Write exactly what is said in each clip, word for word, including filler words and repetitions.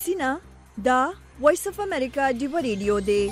سینا دا وایس اف امریکا دیو ریډیو دی.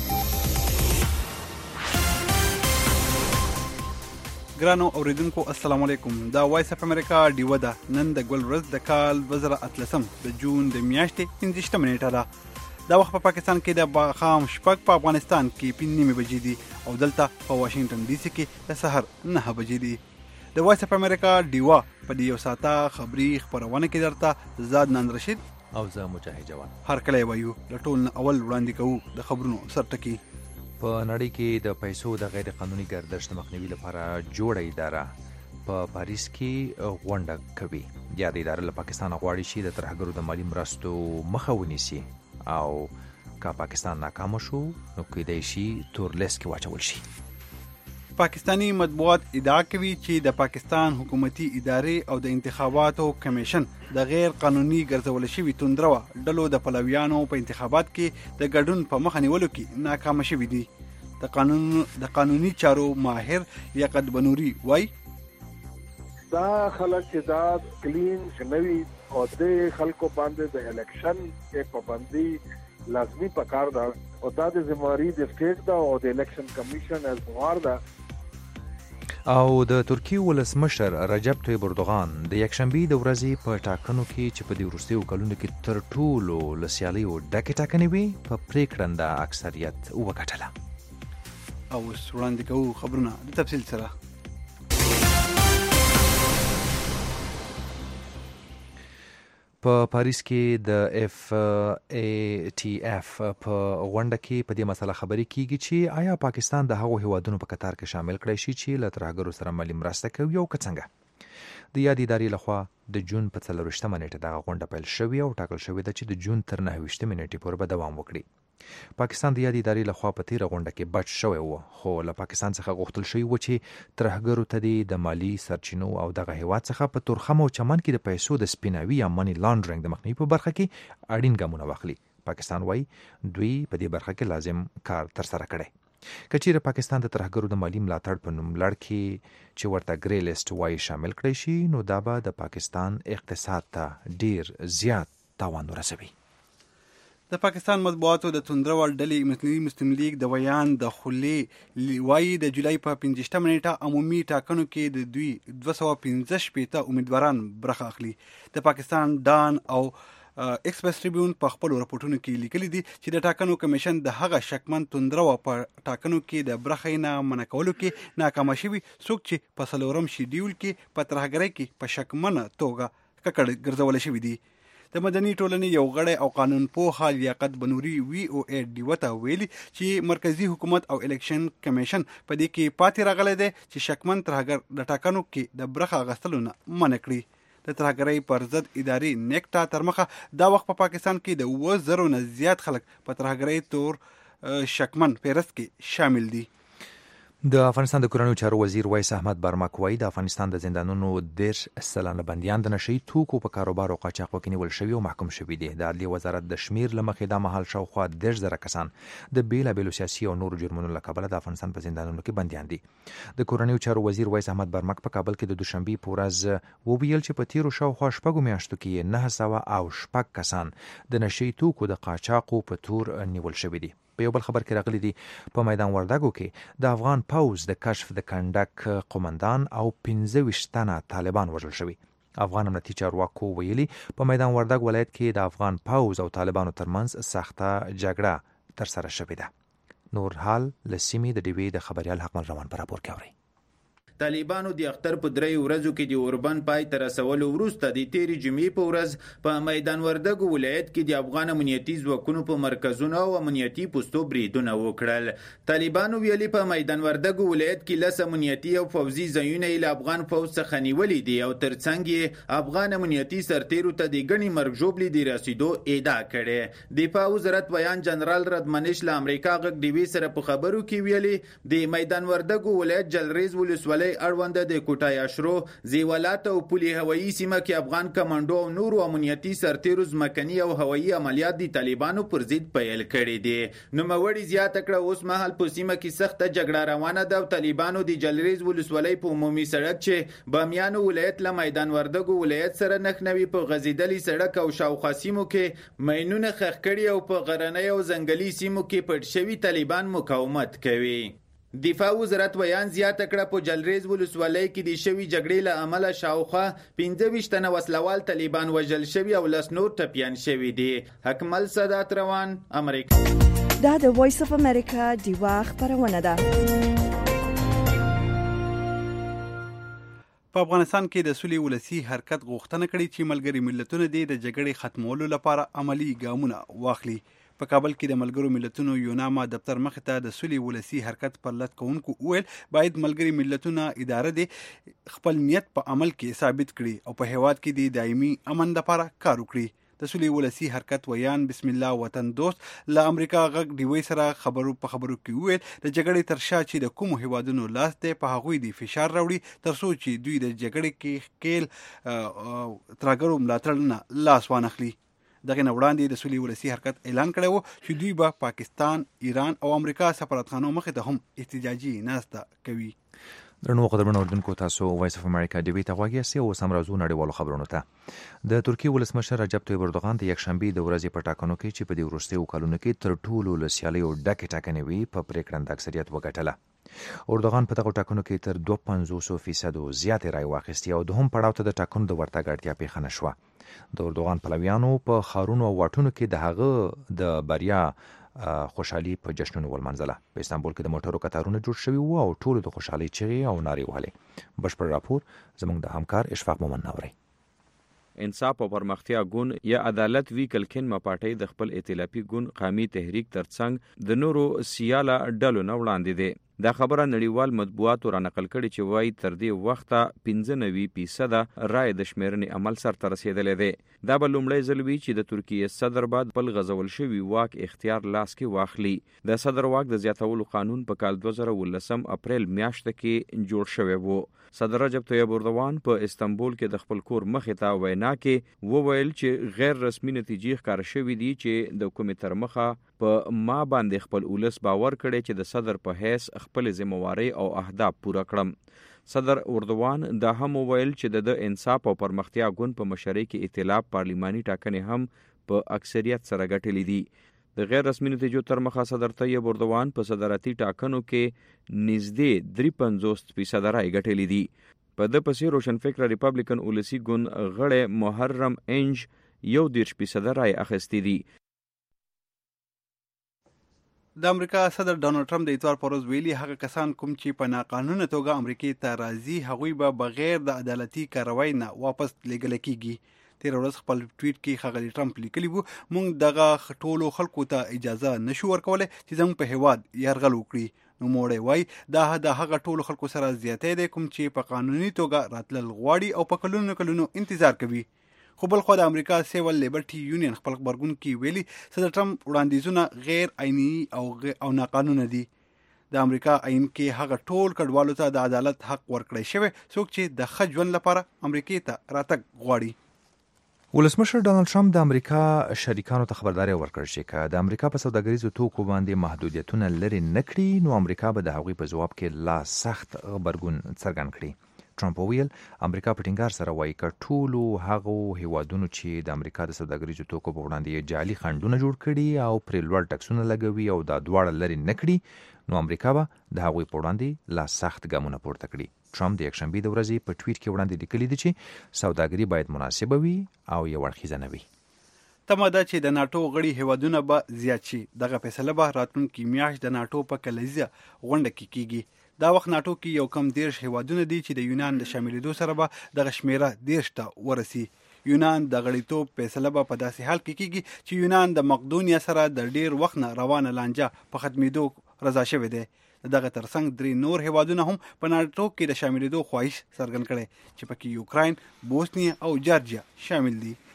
ګرانو اوریدونکو السلام علیکم. دا وایس اف امریکا دیو ده. نن د ګل ورځ د کال دوه زره اتلسم د جون د میاشتې پنځه نیټه ده. دا وخت په پاکستان کې د خام شپږ، په افغانستان کې پنځه نیمې بجې دي او دلته په واشنگټن ډي سي کې د سحر نهه بجې دي. د وایس اف امریکا دیو په دې یو ساعته خبري خبرونه کې درته زاد نن رشید او زه مجاهد جوان هر کله وایو د ټول اول وړاندې کوو د خبرونو سرټکی. په نړۍ کې د پیسو د غیر قانوني ګردش د مخنیوي لپاره جوړه اداره په پاریس کې غونډه کوي. یا د ادارې له پاکستان غواړي چې د ترهګرو د مالی مرستو مخه ونیسي او که پاکستان ناکام شو نو کېدای شي تور لیست کې واچول شي. پاکستانی مطبوعات ادعا کوي چې د پاکستان حکومتي ادارې او د انتخاباتو کمیشن د غیر قانوني ګرځول شوي توندرو ډلو د پلویانو په انتخابات کې د ګډون په مخه نیولو کې ناکام شوي دي. د قانون د قانوني چارو ماهر یاقوت بنوري وایي دا خلک چې دا کلین شنوي او د خلکو باندې د الیکشن کې پابندي لازمي پکار ده او دا د ذمہواری د سټیټ دا او د الیکشن کمیشن از موار ده. او د ترکیې ولسمشر رجب طیب اردوغان د یکشنبې د ورځې په ټاکنو کې چې په دې وروستیو کلونو کې تر ټولو له سیالیو ډکې ټاکنې وې په پرېکړنده اکثریت وګټله. او اوس وړاندې کوو خبرونه د تفصیل سره. په پاریس کې د اف ای ټي اف په غونډه کې په دې مسله خبرې کیږي چې آیا پاکستان د هغو هیوادونو په قطار کې شامل کړی شي چې له ترهګرو سره مالي مرسته کوي او که څنګه. د یادې ادارې لخوا د جون په څلرویشتمه نیټه دغه غونډه پیل شوې او ټاکل شوې ده چې د جون تر نهه ویشتمې نیټې پورې به دوام وکړي. پاکستان د یادې ادارې لخوا په تیره غونډه کې بچ شوی و، خو له پاکستان څخه غوښتل شوي و چې ترهګرو ته د مالي سرچینو او دغه هیواد څخه په تورخم او چمن کې د پیسو د سپیناوي یا منی لانډرینګ د مخنیوي په برخه کې اړین ګامونه واخلي. پاکستان وایي دوی په دې برخه کې لازم کار ترسره کړی. که چیرې پاکستان د ترهګرو د مالي ملاتړ په نوم لړ کې چې ورته ګری لیست وایي شامل کړی شي نو دا به د پاکستان اقتصاد ته ډیر زیات تاوان ورسوي. د پاکستان مطبوعاتو د توندرو ډلې مثلي مسلم لیگ د ویان د خولې وایي د جولای په پنځشتمه نیټه عمومي ټاکنو کې د دوی دوه سوه پنځه شپېته امیدواران برخه اخلي. د پاکستان ډان او ایکسپریس ټریبیون په خپلو راپورټونو کې لیکلي دي چې د ټاکنو کمیشن د هغه شکمن توندرو په ټاکنو کې د برخې نه منع کولو کې ناکامه شوي څوک چې په څلورم شیډیول کې په ترهګرۍ کې په شکمنه توګه ککړ ګرځول شوي دي. د مدني ټولنې یو غړی او قانون پوه یاقوت بنوري وی او ای ډیو ته ویلي چې مرکزی حکومت او الیکشن کمیشن په دې کې پاتې راغلی دی چې شکمن ترهګر د ټاکنو کې د برخه اخیستلو نه منع کړي. د ترهګرۍ پر ضد ادارې نیکټا تر مخه دا وخت په پاکستان کې د اووه زرو نه زیات خلک په ترهګرۍ تور شکمن فهرست کې شامل دي. د افغانستان د کورنیو چارو وزیر ویس احمد برمک وایي د افغانستان د زندانونو دېرش سلنه بندیان د نشهیي توکو په کاروبار او قاچاق کې نیول شوي او محکوم شوي دي. د عدلیې وزارت د شمیر له مخې دا مهال شاوخوا دېرش زره کسان د بېلابېلو سیاسي او نورو جرمونو له کبله د افغانستان په زندانونو کې بندیان دي. د کورنیو چارو وزیر ویس احمد برمک په کابل کې د دوشنبې په ورځ وویل چې په تیرو شاوخوا شپږو میاشتو کې نه سوه او شپږ کسان د نشهیي توکو د قاچاقو په تور نیول شوي دي. په یو بل خبر کې راغلی دي په میدان وردګو کې د افغان پوز د کشف د کنډک قومندان او پنځه ویشت تنه طالبان وژل شوي. افغان امنیتي چارواکو ویلي په میدان وردګ ولایت کې د افغان پوز او طالبانو ترمنځ سخته جګړه ترسره شوې ده. نور حال له سیمې د ډیوې د خبریال حقمل روان په راپور کې اورئ. طالبانو د اختر په درې ورځو کې د اوربن پای تر رسولو وروسته د تیرې جمعې په ورځ په میدان وردګ ولایت کې د افغان امنیتي ځواکونو په مرکزونو او امنیتي پوستو بریدونه وکړل. طالبانو ویلي په میدان وردګ ولایت کې لس امنیتي او فوزي ځایونه له افغان پوځ څخه نیولې دي او ترڅنګ یې افغان امنیتي سرتیرو ته د ګڼې مرګ ژوبلې د رسیدو ادعا کړې. دفاع وزارت بیان جنرال ردمنش له امریکا غږ ډیوې سره په خبرو کې ویلي د میدان وردګ ولایت جلریز ولسوالۍ ولسوالۍ اړونده د کوټای اشرو، زیولات او پولي هوایي سیمه کې افغان کمانډو او نورو امنیتي سرتیرو ځمکني او هوایي عملیات د طالبانو پر ضد پیل کړي دي. نوموړي زیاته کړه اوس مهال په سیمه کې سخته جګړه روانه ده او طالبانو د جلریز ولسوالۍ په عمومي سړک چې بامیانو ولایت له میدان وردګو ولایت سره نښلوي په غځېدلي سړک او شاوخوا سیمو کې ماینونه ښخ کړي او په غرنۍ او ځنګلي سیمو کې پټ شوي طالبان مقاومت کوي. دفاع وزارت ویان زیاته کړه په جلریز ولسوالۍ کې د شوي جګړې له امله شاوخوا پنځه ویشت تنه وسلوال طالبان وژل شوي او لس نور ټپیان شوي دي. حکمل سادات روان، امریکا. دا د وایس اف امریکا دیوا خبرونه ده. په افغانستان کې د سولې ولسی حرکت غوښتنه کړې چې ملګري ملتونه د جګړې ختمولو لپاره عملی ګامونه واخلي. په کابل کې د ملګرو ملتونو یوناما دفتر مخې ته د سولې ولسی حرکت پر لټ کوونکو وویل باید ملګري ملتونه اداره د خپل نیت په عمل کې ثابت کړي او په هیواد کې د دایمي امن لپاره کار وکړي. د سولې ولسی حرکت ویان بسم الله وطن دوست له امریکا غږ ډیوی سره خبرو په خبرو کې وویل د جګړې تر شا چې د کومو هیوادونو لاس دی په هغوی د فشار راوړي تر څو چې دوی د جګړې کې ښکیل ترهګرو ملاتړ نه لاس وانخلي. دغه نه وړاندې د سولې ولسی حرکت اعلان کړی و چې دوی به پاکستان، ایران او امریکا سفارتخانو مخې ته هم احتجاجي ناسته کوي. درنو قدرمنو اوردونکو، تاسو وایس اف امریکا ډیوی ته غوږ یاست او سم راځو نړیوالو خبرونو ته. د ترکیې ولسمشر رجب طیب اردوغان د یکشنبې د ورځې په ټاکنو کې چې په دې وروستیو کلونو کې تر ټولو له سیالیو ډکې ټاکنې وي په پرېکړه اکثریت وګټله. اردوغان په دغه ټاکنو کې تر دوه پنځوس فیصدو زیاتې رایې واخیستې او دوهم پړاو ته د ټاکنو د ورتګ اړتیا پېښه نه شوه. د اردوغان پلویانو په ښارونو او واټونو کې د هغه د بریا خوشحالي په جشنونو ولمانځله. په استانبول کې د موټرو قطارونه جوړ شوي وو او ټولو د خوشحالۍ چغې او نارې وهلې. بشپړ راپور زموږ د همکار اشفاق مومن ناوري. انصاف او پرمختیا ګوند یا عدالت وی کلکن ما پارټي د خپل ائتلافي ګوند قومي تحریک ترڅنګ د نورو سیاله ډلو نه وړاندې دي. دا خبره نړیوال مطبوعاتو را نقل کړي چې وایي تر دې وخته پنځه نوي فیصده رای د شمیرنې عمل سرته رسېدلی دی. دا به لومړی ځل وي چې د ترکیې صدر بعد بل غځول شوي واک اختیار لاس کې واخلي. د صدر واک د زیاتولو قانون په کال دوه زره اوولسم اپریل میاشته کې جوړ شوی و. صدر رجب طیب اردوغان په استانبول کې د خپل کور مخې ته وینا کې وویل چې غیر رسمي نتیجې ښکاره شوي دي چې د کومې تر مخه په ما باندې خپل ولس باور کړی چې د صدر په حیث خپل ذمہواری او اهداف پوره کړم. صدر اردوغان دا هم وویل چې د انصاف او پرمختیا ګوند په مشرۍ کې ائتلاف پارلیماني ټاکنې هم په اکثریت سره ګټلې دي. د غیر رسمي نتیجو تر مخه صدر طیب اردوغان په صدارتي ټاکنو کې نږدې درې پنځوس فیصده رای ګټلې دي. په د پسې روشنفکر ریپبلیکن ولسی ګوند غړی محرم انج یو دېرش فیصده رای اخیستې دي. د امریکا صدر ډانلډ ټرمپ د اتوار پر ورځ ویلي هغه کسان کوم چې په ناقانونه توګه امریکې ته راځي هغوی به بغیر د عدالتي کاروای نه واپس لیږل کیږي. تیر ورځ خپل ټویټ کې ښاغلي ټرمپ لیکلي وو موږ دغه ټولو خلکو ته اجازه نشو ورکولی چې زموږ په هیواد یرغل وکړي. نوموړی وایي دا د هغه ټولو خلکو سره زیاتی دی کوم چې په قانوني توګه راتلل غواړي او په کلونو کلونو انتظار کوي. خو بل خو د امریکا سیول لیبرټي یونین خپل غبرګون کې ویلي صدر ټرمپ وړاندیزونه غیر عیني او او ناقانونه دي. د امریکا عین کې هغه ټول کډوالو ته د عدالت حق ورکړی شوی څوک چې د ښه ژوند لپاره امریکې ته راتګ غواړي. ولسمشر ډانلډ ټرمپ د امریکا شریکانو ته خبرداری ورکړ چې که د امریکا په سوداګریزو توکو باندې محدودیتونه لرې نه کړي نو امریکا به د هغوی په ځواب کې لا سخت غبرګون څرګند کړي. ټرمپ وویل امریکا په ټینګار سره وایي که ټولو هغو هیوادونو چې د امریکا د سوداګریزو توکو په وړاندې جعلي خنډونه جوړ کړي او پرې لوړ ټکسونه لګوي او دا دواړه لرې نه کړي نو امریکا به د هغوی په وړاندې لا سخت ګامونه پورته کړي. ټرمپ د یکشنبې د ورځې په ټویټ کې وړاندې لیکلي دي چې سوداګري باید مناسبه وي او یو اړخیزه نه وي. تمه ده چې د ناټو غړي هیوادونه به زیات شي. دغه فیصله به راتلونکي میاشت د ناټو په کلیزه غونډه کې کیږي. دا وخت ناټو کې یو کم دیرش هیوادونه دي چې د یونان د شاملېدو سره به دغه شمیره دیرش ته ورسي. یونان د غړیتوب فیصله به په داسې حال کې کیږي چې یونان د مقدونیا سره د ډیر وخت نه روانه لانجه په ختمېدو رضا شوی دی. دغه ترڅنګ درې نور هیوادونه هم په ناټو کې د شاملېدو خواهش څرګند کړی چې پکې یوکراین، بوسنیا او جارجیا شامل دي.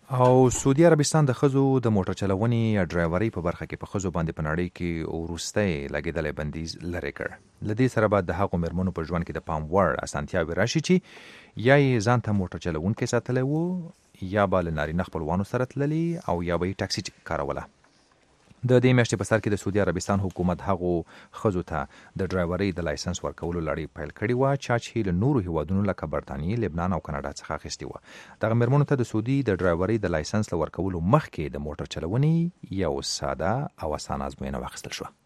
او سعودي عربستان د خزو د موټر چلونې یا ډرایورۍ په برخه کې په خزو باندې په نړۍ کې وروستی لګېدلی بندیز لرې کړ. له دې سره به د هغو مېرمنو په ژوند کې د پام وړ اسانتیاوې راشي چې یا یې ځان ته موټر چلونکی ساتلی و یا به له نارینه خپلوانو سره تللي او یا به یې ټاکسي کاروله. د دې میاشتې په سر کې د سعودي عربستان حکومت هغو ښځو ته د ډرایورۍ د لایسنس ورکولو لړۍ پیل کړې وه چا چې له نورو هیوادونو لکه برطانیې، لبنان او کاناډا څخه اخیستې وه. دغه مېرمنو ته د سعودي د ډرایورۍ د لایسنس له ورکولو مخکې د موټر چلونې یو ساده او اسانه ازموینه واخیستل شوه.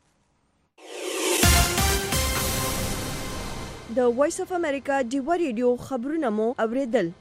د وایس اف امریکا ډیوه ریډیو خبرونه مو اوریدل.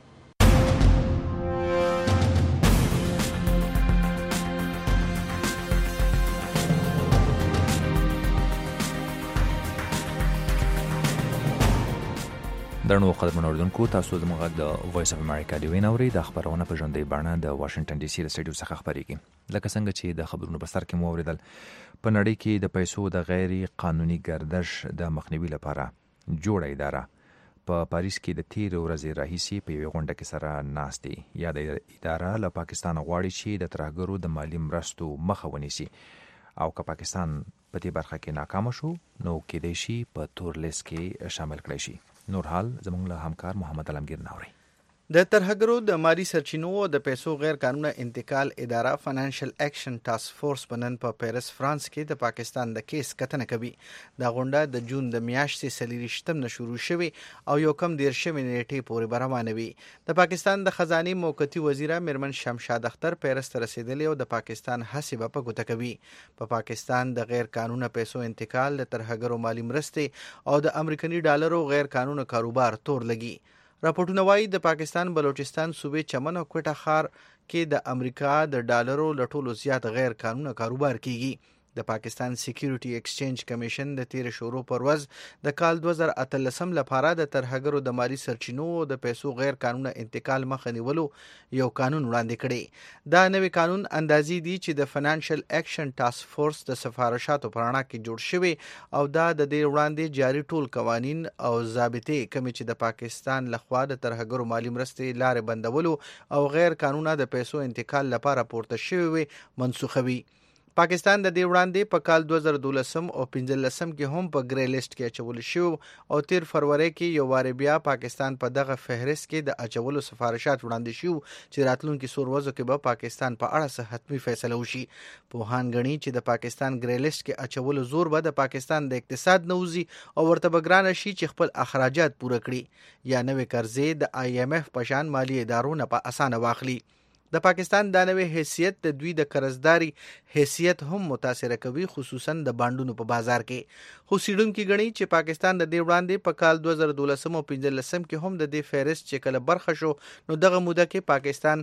درنو قدرمنو اوریدونکو، تاسو زموږ غږ د وایس اف امریکا ډیوین اورئ. د خبرونه په ژوندۍ بڼه د واشنگټن ډي سي د سټډیو څخه خپرېږي. لکه څنګه چې د خبرونو په سر کې مو اوریدل، په نړۍ کې د پیسو د غیر قانوني ګردش د مخنیوي لپاره جوړه اداره په پاریس کې د تیر ورځې راهیسې په یوې غونډه کې سره ناستې. یا د اداره له پاکستان غواړي چې د ترهګرو د مالی مرستو مخه ونیسي او که پاکستان په دې برخه کې ناکام شو نو کېدای شي په تور لیست کې شامل کړی شي. نور حال زموږ له همکار محمد علمگیر ناوري. د ترهګرو د مالی سرچینو او د پیسو غیر قانونه انتقال اداره فاینانشل اکشن ټاسک فورس په نن په پیرس فرانس کې د پاکستان د کیس کتنه کوي. دا غونډه د جون د میاشتې څلېرویشتم نه شروع شوې او یو کم دېرشمې نیټې پورې به روانه وي. د پاکستان د خزانې موقتي وزیره میرمن شمشاد اختر پیرس ته رسېدلې او د پاکستان هڅې به په ګوته کوي. په پاکستان د غیر قانونه پیسو انتقال، د ترهګرو مالی مرستې او د امریکایي ډالرو غیر قانونه کاروبار تور لګي. راپورټونه وایي د پاکستان بلوچستان صوبې چمن او کوټه ښار کې د امریکا د ډالرو له ټولو زیات غیر قانونه کاروبار کیږي. د پاکستان سکیورټي ایکسچینج کمیشن د تیر شورو پر ورځ د کال دوه زره اتلسم لپاره د ترهګرو د مالی سرچینو او د پیسو غیر قانونه انتقال مخه نیولو یو قانون وړاندې کړی. دا نوی قانون اندازې دي چې د فاینانشل اکشن ټاسک فورس د سفارشاتو په رڼا کې جوړ شوی او دا د دې وړاندې جاري ټول قوانین او ضابطې کومې چې د پاکستان لخوا د ترهګرو مالی مرستې لارې بندولو او غیر قانونه د پیسو انتقال لپاره پورته شوی وي منسوخوي. پاکستان د دې وړاندې په کال دوه زره دولسم او پنځلسم کې هم په ګری لیست کې اچول شو او تیر فروری کې یو وار بیا پاکستان په دغه فهرست کې د اچولو سفارشات وړاندې شو چې راتلونکي څو ورځو کې به پاکستان په اړه څه حتمي فیصله وشي. پوهان غني چې د پاکستان ګری لیست کې اچولو زور به د پاکستان د اقتصاد نوزي او ورته بګران شي چې خپل اخراجات پوره کړي یا نوې قرضې د آی ایم ایف په شان مالی ادارو نه په اسانه واخلي. د پاکستان دا نوې حیثیت د دوی د قرضداري حیثیت هم متاثر کوي، خصوصا د بانډونو په بازار کې. خو څېړونکي ګڼي چې پاکستان د دې وړاندې په کال دوه زره دولسم او پنځلسم کې هم د دې فهرست چې کله برخه شو نو دغه موده کې پاکستان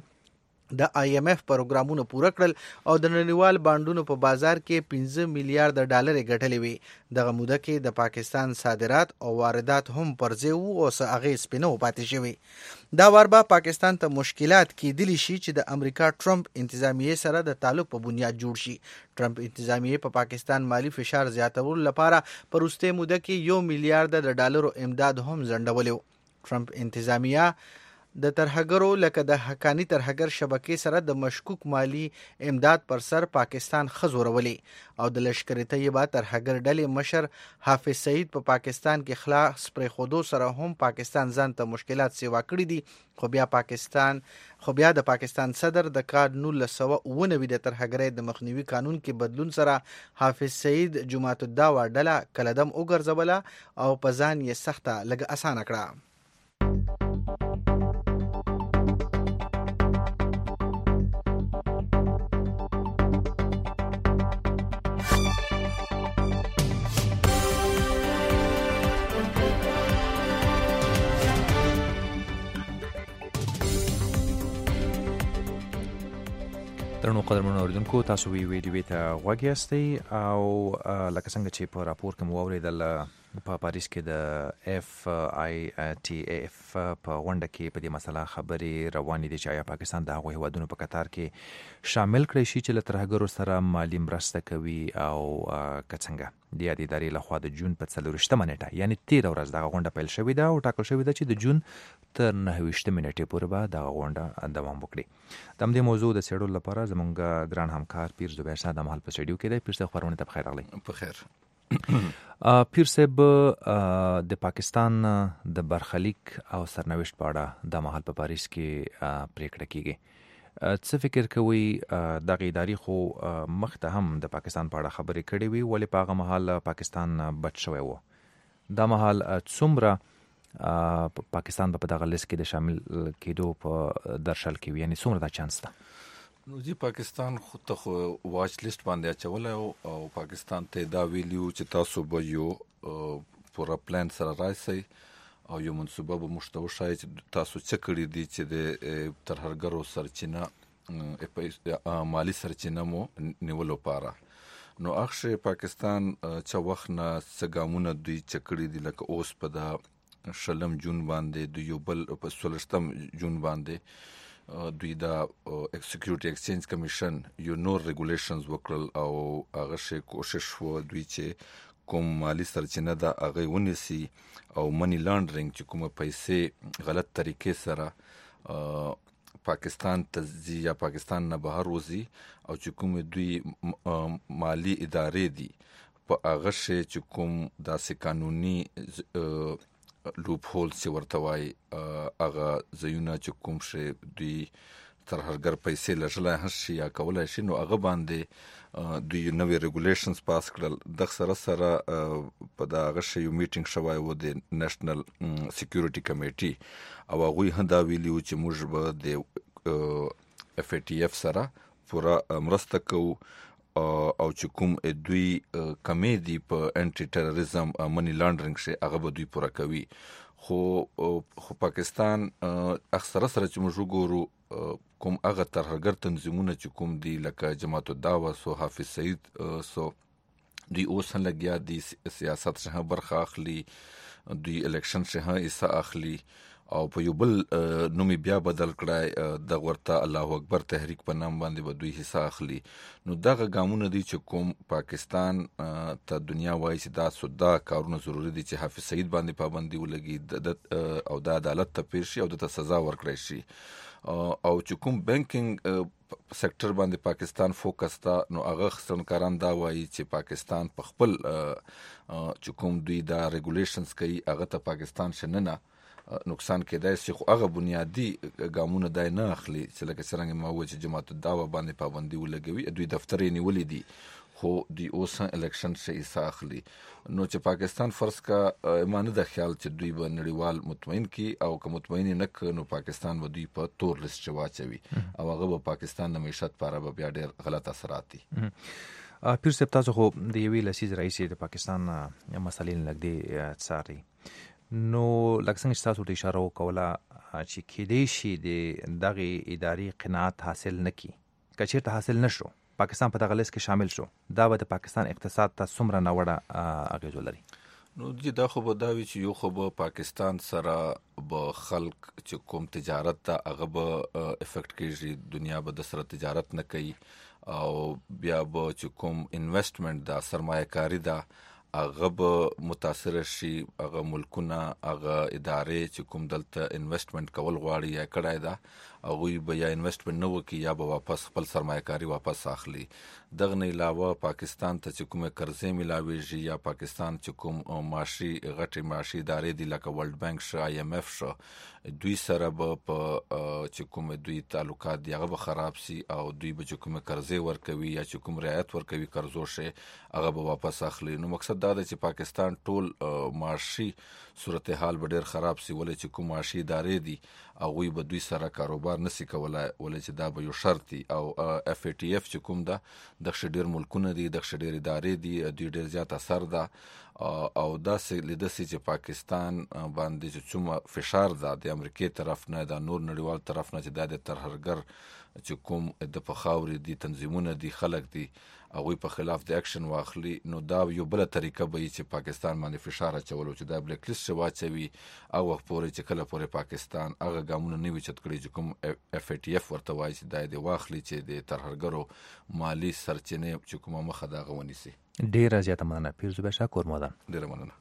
د آی ایم ایف پروګرامونه پوره کړل او د نړیوال بانډونو په بازار کې پنځه میلیارډ ډالر ګټلې وي. دغه موده کې د پاکستان صادرات او واردات هم پر ځای وو او څه اغېز پې نه و پاتې شوی. دا وار به پاکستان ته مشکلات کېدلی شي چې د امریکا ټرمپ انتظامیې سره د تعلق په بنیاد جوړ شي. ټرمپ انتظامیې په پاکستان مالی فشار زیاتولو لپاره په وروستۍ موده کې یو میلیارډ د ډالرو امداد هم ځنډولی و. ټرمپ انتظامیه د ترهګرو لکه د حقانی ترهګر شبکې سره د مشکوک مالی امداد پر سر پاکستان خزورولي او د لشکر طیبه ترهګر ډلې مشر حافظ سعید په پا پاکستان کې خلاص پرې خودو سره هم پاکستان ځان ته مشکلات سیوا کړی دي. خو بیا پاکستان خو بیا د پاکستان صدر د کال نولس سوه اوه نوي د ترهګرۍ د مخنیوي قانون کې بدلون سره حافظ سعید جماعت الدعوه ډله کلدم وګرځوله او په ځان یې سخته لږ اسانه کړه. درنو قدرمنو اوریدونکو، تاسو وی ویډیو ته غوږ یاستئ او لکه څنګه چې په راپور کې مو اوریدل په پاریس کې د اف آی ټي اف په غونډه کې په دې مسله خبرې روانې دي چې آیا پاکستان د هغو هیوادونو په قطار کې شامل کړی شي چې له ترهګرو سره مالي مرسته کوي او که څنګه د یادې ادارې لخوا د جون په څلورویشتمه نیټه یعنې تېره ورځ دغه غونډه پیل شوې ده او ټاکل شوې ده چې د جون تر نهه ویشتمې نیټې پورې به دغه غونډه دوام وکړي. د همدې موضوع د څېړلو لپاره زموږ ګران همکار پیر زبیر صاحب د مهال په سټډیو کې دی. پیر صاحب خپرونې ته بخیر راغلی. په خیر. پیر صاحب د پاکستان د برخلیک او سرنوشت په اړه د مهال په پاریس کې پریکړه کیږي. څه فکر کوي دغه ادارې خو مخته هم د پاکستان په اړه خبرې کړې وي ولې په هغه مهال پاکستان بچ شوی و؟ دا مهال څومره پاکستان په دغه لیست کې د شامل کېدو په درشل کې وي یعنی څومره دا چانس ده؟ نو جی پاکستان خو ته خو واچ لیست باندې اچولی او پاکستان ته دا ویلیو چې تاسو به یو پوره پلان سره راشئ او یو منصوبه به موږ ته وښایي چې تاسو څه کړي دي چې د ترهګرو سرچینه مالي سرچینه مو نیولو لپاره. نو اخشه پاکستان چې وخت نه څه ګامونه دوی چې کړي دي لکه اوس په دا شلم جون باندې د یو بل په څلوېښتم جون باندې دوی دا سکیورټي ایکسچینج کمیشن یو نور ریګولیشنز وکړل او هغه شی کوشش و دوی چې کوم مالی سرچینه دا هغه ونیسي او منی لانډرینګ چې کومه پیسې غلط طریقې سره پاکستان ته ځي یا پاکستان نه بهر وځي او چې کوم دوی مالی ادارې دي په هغه شی چې کوم داسې قانوني لوپ هول چې ورته وایي هغه ځایونه چې کوم شی دوی ترهګر پیسې لږلی هم شي یا کولی شي نو هغه باندې دوی نوې ریګولیشنز پاس کړل. د سره سره په دغه شی یو میټینګ شوی و د نیشنل سکیورټي کمیټي او هغوی هم دا ویلي و چې موږ به د اف ای ټي اف سره پوره مرسته کوو او چې کوم دوی کمې دي په انټي ټیرریزم منی لانډرینګ شي هغه به دوی پوره کوي. خو خو پاکستان اکثره سره چې موږ وګورو کوم هغه ترهګر تنظیمونه چې کوم دي لکه جماعت الدعوه سو حافظ سعید سو دوی اوس هم لګیا دي سیاست څخه برخه اخلي دوی الیکشن څخه حصہ اخلي او په یو بل نومي بیا بدل کړای د ورته الله اکبر تحریک په نام باندې به دوی حصہ اخلي. نو دغه ګامونه دي چې کوم پاکستان ته دنیا وایي چې دا سودا کارونه ضروري دي چې حافظ سعید باندې پابندي ولګي او د عدالت ته پیر شي او د سزا ورکړی شي او چې کوم بانکینګ سیکټر باندې پاکستان فوکس تا نو هغه خصنکاران دا وایي چې پاکستان په خپل چې کوم دوی دا ریګولیشنز کوي هغه ته پاکستان شننه نقصان کېدای شي خو هغه بنیادی ګامونه دای نه اخلي چې لکه څنګه ما وایي چې جماعت الدعوه باندې پابندي ولګوي دوی دفتر یې نیولې دي خو دوی اوس الیکشن شي حصہ اخلي. نو چې پاکستان فرض کا ایمانه د خیال چې دوی به نړیوال مطمئن کی او که مطمئن نه ک نو پاکستان به دوی په تور لیست واچوي او هغه به پاکستان د معیشت لپاره به بیا ډېر غلط اثرات دي. پیر صاحب تاسو خو د یوې لسیز رئیس د پاکستان مسلې لګدي څاري نو لکه څنګه چې تاسو ته اشاره وکوله چې کېدای شي د دغه ادارې قناعت حاصل نه کړي که چېرته حاصل نه شو پاکستان په دغه لیست کې شامل شو دا به د پاکستان اقتصاد ته څومره ناوړه اغېز ولري؟ نو جی دا خو به دا وي چې یو خو به پاکستان سره به خلک چې کوم تجارت ته هغه به افیکټ کېږي دنیا به د سره تجارت نه کوي او بیا به چې کوم انویسټمنټ دا سرمایه کاري ده هغه به متاثر شي هغه ملکونه هغه ادارې چې کوم دلته انویسټمنټ کول غواړي یا کړای ده هغوی به یا انویسټمنټ نه وکړي یا به واپس خپل سرمایه کاري واپس اخلي. دغه نه علاوه پاکستان ته چې کومه قرضې ملاویږي یا پاکستان چې کوم معاشي غټې معاشي ادارې دي لکه ورلد بانک شو آی ایم ایف شو دوی سره به په چې کوم دوی تعلقات دی هغه به خراب سي او دوی به چې کومه قرضې ورکوي یا چې کوم رعایت ورکوي قرضو شي هغه به واپس اخلي. نو مقصد دا دی چې پاکستان ټول معاشي صورتحال به ډېر خراب سي ولې چې کوم معاشي ادارې دي هغوی به دوی سره کاروبار نسی کولای ولې چې دا به یو شرط دی او اف ای ټي اف چې کوم ده دغه ډېر ملکونه دي دغه ډېر ادارې دي دوی ډېر زیات اثر ده او داسې لیدسي چې پاکستان باندې چې څومره فشار ده د امریکای طرف نه د نور نړیوال طرف نه چې د ترهګر چې کوم د پخاوري دي تنظیمونه دي خلک دي هغه په خلاف د اکشن واخلي نو دا یو بل طریقه به چې پاکستان باندې فشار اچول چې دا بلیک لیست واچوي او وخت پورې چې کله پورې پاکستان هغه ګامونه نه وي چې کړی چې کوم اف ای ټی اف ورته وایي چې دا د واخلي چې د ترهګرو مالی سرچینې چې کومه مخه دا غونی سي. ډیر زیاته مننه پیر زبیر شاه کورمدان. ډیر مننه.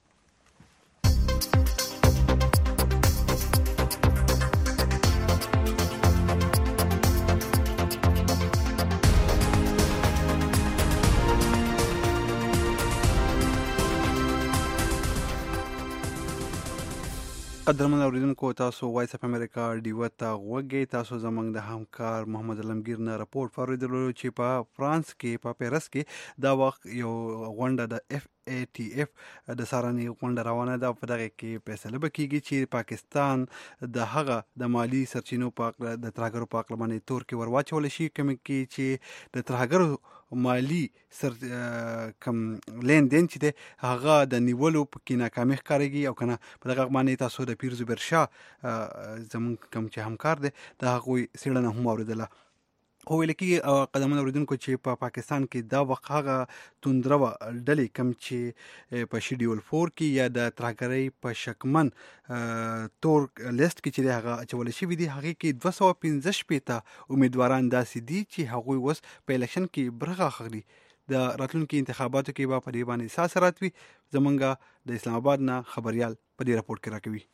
قدرمن اوریدونکو تاسو وایس اف امریکا ډیو ته غوږی تاسو زمنګ د همکار محمد علمگیر نه راپورټ فارویدلو چې په فرانس کې په پیرس کې دا وخت یو غونډه د اف ای ټی اف د سارنې غونډه روانه ده په دغه کې فیصله وکړي چې پاکستان د هغه د مالی سرچینو په اړه د ترهګرو په اړه باندې تور کې ورواچول شي کوم کې چې د ترهګرو مالی سر کم لین دین چې ده هغه د نیولو په کې ناکامي ښکارېږي او کنه په دغه باندې تاسو د پیر زبیر شاه زمون کوم چې همکار دی د هغوی سیړنه هم اوریدله. خو ویل کېږي قدمونه اوریدونکو چې په پاکستان کې دا وخت هغه توندروه ډلې کوم چې په شیډیول فور کې یا د ترهګرۍ په شکمن تور لیست کې چې هغه اچول شوي دي هغې کې دوه سوه پنځه شپېته امیدواران داسې دي چې هغوی اوس په الیکشن کې برخه اخلي. د راتلونکي انتخاباتو کې به په دې باندې احساسات وي. زمونږ د اسلام آباد نه خبریال په دې راپورټ کې راکوي.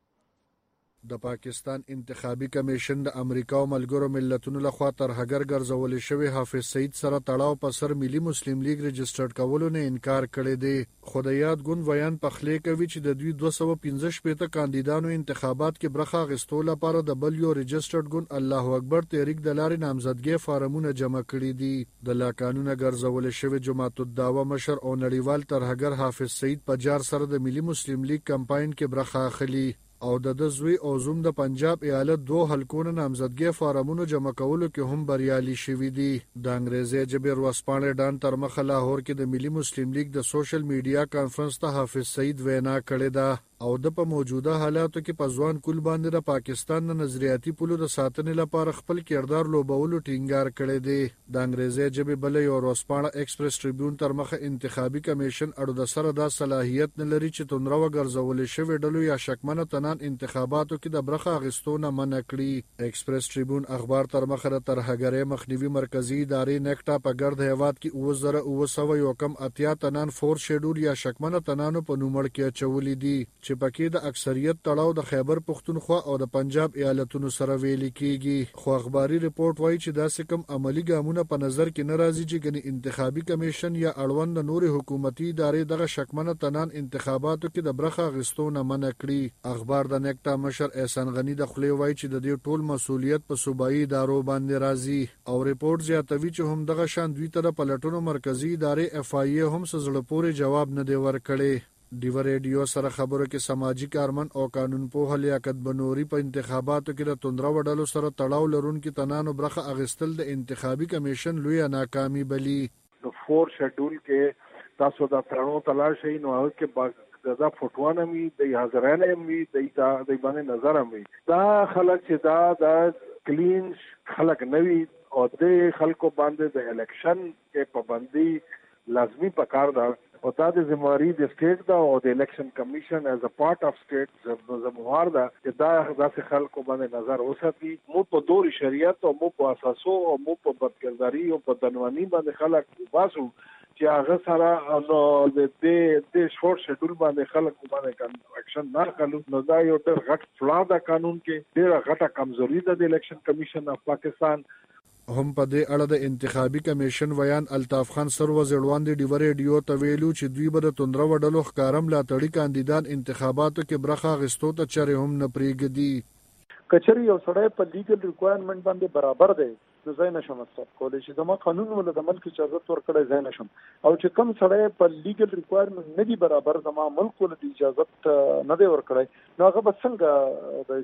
د پاکستان انتخابي کمیشن د امریکا او ملګرو ملتونو لخوا ترهګر ګرځولې شوی حافظ سعید سره تړاو په سر ملي مسلم لیگ رجسټرډ کولو نه انکار کړی دی. خو د یاد ګوند ویان پخلی کوي چې د دوی دوه سوه پنځه شپېته کاندیدانو انتخابات کې برخه اخیستو لپاره د بل یو رجسټرډ ګوند الله اکبر تحریک د لارې نامزدګۍ فارمونه جمع کړي دي. د لا قانونه ګرځولې شوی جماعت الدعوه مشر او نړیوال ترهګر حافظ سعید په جار سره د ملي مسلم لیگ کمپاین کې برخه اخلي او د د زوی او زوم د پنجاب ایالت دوه حلقونو نامزدګۍ فارمونو جمع کولو کې هم بریالي شوي دي. د انګریزي ژبې ورځپاڼې ډان تر مخه لاهور کې د ملي مسلم لیگ د سوشل میډیا کانفرنس ته حافظ سعید وینا کړې ده او د په موجوده حالاتو کې په ځوان کول باندې د پاکستان د نظریاتي پولو د ساتنې لپاره خپل کردار لوبولو ټینګار کړی دی. د انګریزي ژبې بل یو ورځپاڼه ایکسپریس ټریبیون تر مخه انتخابي کمیشن اړو د سره دا صلاحیت نه لري چې توندروه ګرځولې شوی ډلو یا شکمنه تنان انتخاباتو کې د برخه اخیستو نه منع کړي. ایکسپریس ټریبیون اخبار تر مخه د ترهګرۍ مخنیوي مرکزی ادارې نیکټا په ګرد هیواد کې اوه زره اوه سوه یو کم اتیا تنان فور شیډول یا شکمنه تنانو په نومړ کې اچولي دي چې پکې د اکثریت تړاو د خیبر پختونخوا او د پنجاب ایالتونو سره ویل کیږي. خو اخباري رپورت وایي چې داسې کوم عملی ګامونه په نظر کې نه راځي چې ګنې انتخابي کمیشن یا اړوند نورې حکومتي ادارې دغه شکمنه تنان انتخاباتو کې د برخه اخیستو نه منع کړي. اخبار د نیکټا مشر احسان غنی د خولې وایي چې د دې ټول مسؤلیت په صوبایي ادارو باندې راځي او رپورت زیاتوي چې هم دغه شان دوی ته د پلټونو مرکزی ادارې اف آی ای هم سزړه پورې جواب نه دی ورکړی. ډیو ریډیو سره خبرو کې سماجی کارمن او قانون پوه لیاقت بنوري په انتخاباتو کې د توندرو ډلو سره تړاو لرونکو تنانو برخه اغستل د انتخابي کمیشن لوی ناکامي بلی. د فور شیډول کې تاسو د ترانو تلاش شي نو هغه کې دا فوټوانه می د حاضرانه می د د باندې نظر می دا خلک چې دا د کلین خلک نوي او د خلکو باندې د الیکشن کې پابندي لازمی پکار ده او دا د زمواري د سټیټ دا او د الیکشن کمیشن ایز ا پارت اف سټیټ زموار دا چې دا داسې خلکو باندې نظر وساتي. مو په دور شریعت او مو په اساسو او مو په بدکرداري او په دنوانی باندې خلک واسو چې هغه سره نو د دې شورت شیډول باندې خلک باندې اکشن نه کړو نو دا یو ډېر غټ فلا دا قانون کې ډېر غټه کمزوري ده د الیکشن کمیشن اف پاکستان. هم په دې اړه د انتخابي کمیشن ویان الطاف خان سر وزیروان دی ډیو ریډیو ته ویلو چې دوی به د توندرو ډلو ښکارم لا تړي کاندیدان انتخاباتو کې برخه اخیستو ته چرې هم نه پریږدي. کچري یو سړی په لیګل ریکوایرمنت باندې برابر دی نو ځای نشم مصرف کولی چې زما قانون ولا د ملک اجازه ورکړی ځای نشم او چې کوم سړی په لیګل ریکوایرمنت نه دی برابر زما ملک ولا د اجازه نه دی ورکړی نو هغه به څنګه د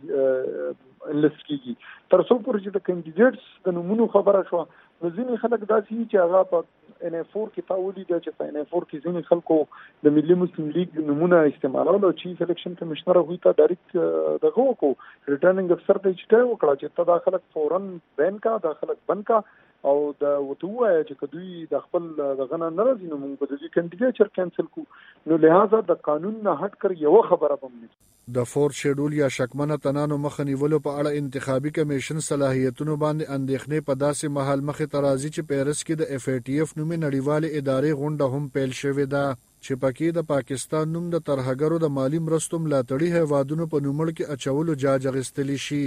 کیږي لیست کیږي تر څو پورې چې د کینډیډیټس د نومونو خبره شو نو ځینې خلک داسې چې هغه په ان ای فور کې تاولي د چې په ان ای فور کې ځینې خلکو د ملي مسلم لیگ نمونه استعمالول او چیف الیکشن کمشنر هغوی ته ډایرکټ دغه وکړو ریټرنینګ افسر ته چې ټای وکړه چې ته دا خلک فورن بین کا دا خلک بند کا او د وتوه چې کدوې د خپل دغه نه راځي نو موږ به د کنډیډیټر کینسل کو نو لہذا د قانون نه هټ کر یو خبره بم نه د فورث شیډول یا شکمنه تنانو مخنیولو په اړه انتخابي کمیشن صلاحیتونو باندې اندېښنې په داسې محل مخې ترازی چې پیرس کې د اف ای ټی اف نومي نړیوال ادارې غونډه هم پیل شوې ده چې پکې د پاکستان نوم د ترهګرو د مالی مرستو ملاتړي هیوادونو په نومړ کې اچولو جاج اخیستلی شي.